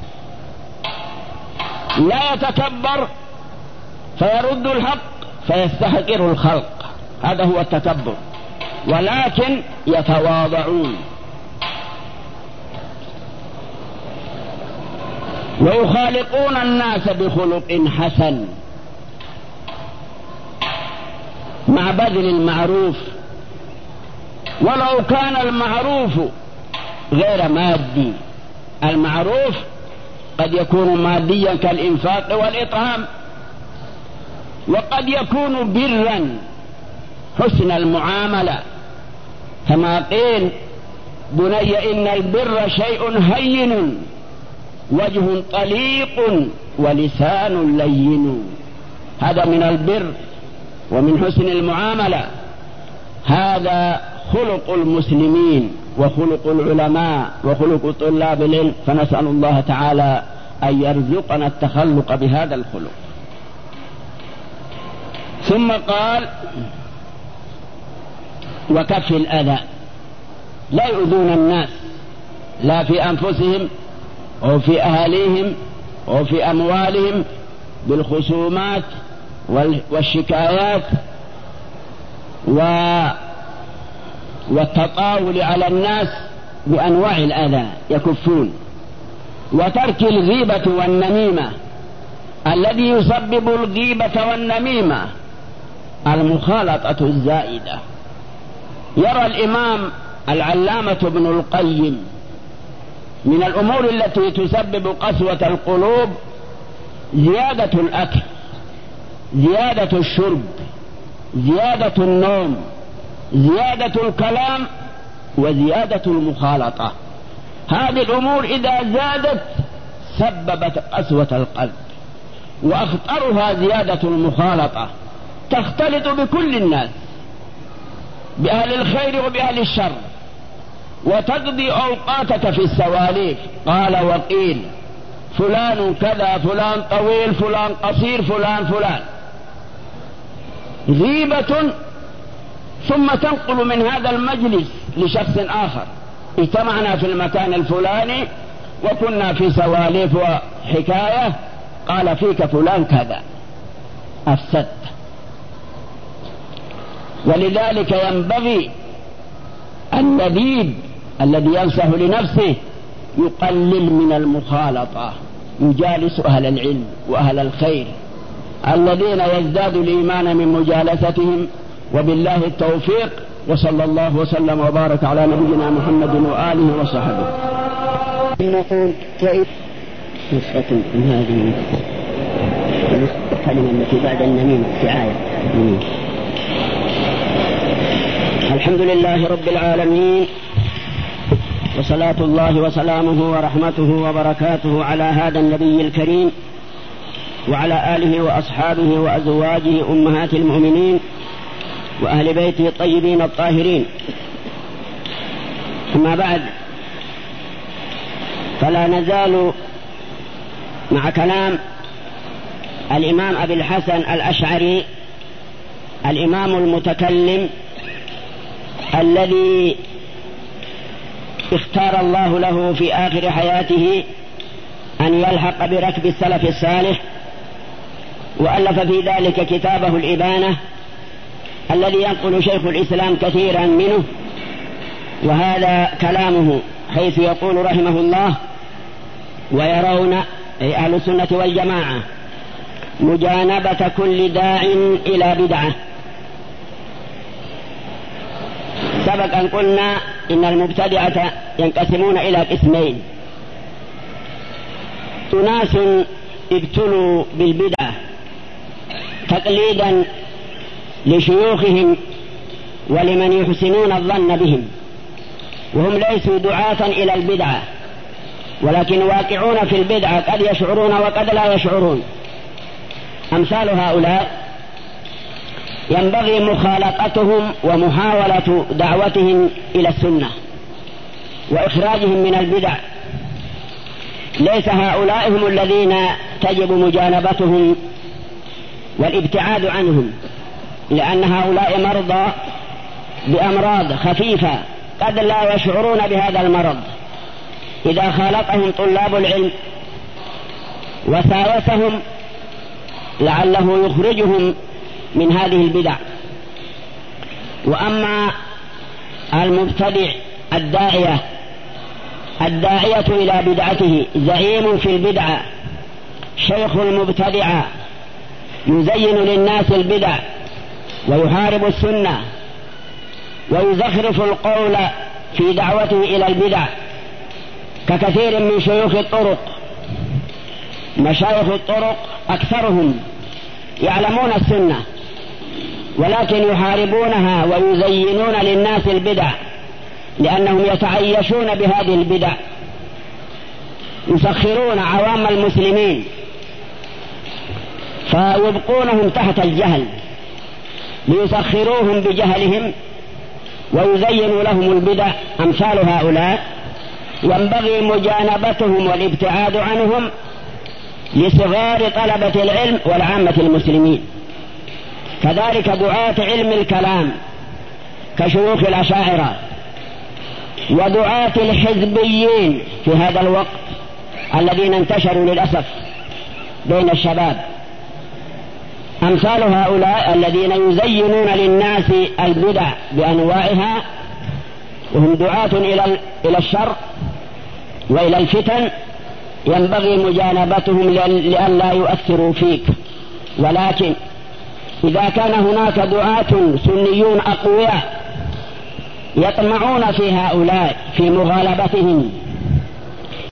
لا يتكبر فيرد الحق فيستحقر الخلق، هذا هو التكبر، ولكن يتواضعون. ويخالقون الناس بخلق حسن مع بذل المعروف، ولو كان المعروف غير مادي. المعروف قد يكون ماديا كالإنفاق والإطعام، وقد يكون برا حسن المعاملة، كما قيل: بني إن البر شيء هين وجه طليق ولسان لين. هذا من البر ومن حسن المعاملة، هذا خلق المسلمين وخلق العلماء وخلق طلاب العلم، فنسأل الله تعالى أن يرزقنا التخلق بهذا الخلق. ثم قال: وكف الأذى، لا يؤذون الناس لا في أنفسهم أو في أهاليهم أو في أموالهم بالخصومات والشكايات والتطاول على الناس بأنواع الأذى، يكفون. وترك الغيبة والنميمة. الذي يسبب الغيبة والنميمة المخالطة الزائدة. يرى الإمام العلامة ابن القيم من الأمور التي تسبب قسوة القلوب زيادة الأكل، زيادة الشرب، زيادة النوم، زيادة الكلام، وزيادة المخالطة. هذه الأمور إذا زادت سببت قسوة القلب، وأخطرها زيادة المخالطة. تختلط بكل الناس، بأهل الخير وبأهل الشر، وتقضي أوقاتك في السواليف. قال وقيل فلان كذا، فلان طويل، فلان قصير، فلان غيبة، ثم تنقل من هذا المجلس لشخص آخر: اجتمعنا في المكان الفلاني وكنا في سواليف وحكاية، قال فيك فلان كذا، أفسدت. ولذلك ينبغي اللبيب الذي ينصح لنفسه يقلل من المخالطة، يجالس أهل العلم وأهل الخير الذين يزداد الإيمان من مجالستهم. وبالله التوفيق، وصلى الله وسلم وبارك على نبينا محمد وآله وصحبه. نقول نسخة من هذه الكلمة التي بعد النميمة دعاية. الحمد لله رب العالمين، وصلاة الله وسلامه ورحمته وبركاته على هذا النبي الكريم وعلى آله وأصحابه وأزواجه أمهات المؤمنين وأهل بيته الطيبين الطاهرين. أما بعد، فلا نزال مع كلام الإمام أبي الحسن الأشعري، الإمام المتكلم الذي اختار الله له في آخر حياته أن يلحق بركب السلف الصالح، وألف في ذلك كتابه الإبانة الذي ينقل شيخ الإسلام كثيرا منه. وهذا كلامه حيث يقول رحمه الله: ويرون أي أهل السنة والجماعة مجانبة كل داع إلى بدعة. سبق أن قلنا إن المبتدعة ينقسمون إلى قسمين: أناس ابتلوا بالبدعة تقليدا لشيوخهم ولمن يحسنون الظن بهم، وهم ليسوا دعاة إلى البدعة، ولكن واقعون في البدعة، قد يشعرون وقد لا يشعرون. أمثال هؤلاء ينبغي مخالطتهم ومحاولة دعوتهم إلى السنة وإخراجهم من البدع. ليس هؤلاء هم الذين تجب مجانبتهم والابتعاد عنهم، لأن هؤلاء مرضى بأمراض خفيفة قد لا يشعرون بهذا المرض. إذا خالطهم طلاب العلم وساوسهم لعله يخرجهم من هذه البدع. وأما المبتدع الداعية إلى بدعته، زعيم في البدعة، شيخ المبتدعة، يزين للناس البدع ويحارب السنة ويزخرف القول في دعوته إلى البدع، ككثير من شيوخ الطرق. مشايخ الطرق أكثرهم يعلمون السنة ولكن يحاربونها ويزينون للناس البدع، لأنهم يتعيشون بهذه البدع، يسخرون عوام المسلمين فيبقونهم تحت الجهل ليسخروهم بجهلهم ويزينوا لهم البدع. أمثال هؤلاء ينبغي مجانبتهم والابتعاد عنهم لصغار طلبة العلم والعامة المسلمين. كذلك دعاة علم الكلام كشيوخ الأشاعرة ودعاة الحزبيين في هذا الوقت الذين انتشروا للأسف بين الشباب. أمثال هؤلاء الذين يزينون للناس البدع بأنواعها وهم دعاة إلى الشر وإلى الفتن، ينبغي مجانبتهم لئلا يؤثروا فيك. ولكن إذا كان هناك دعاة سنيون أقوياء يطمعون في هؤلاء في مغالبتهم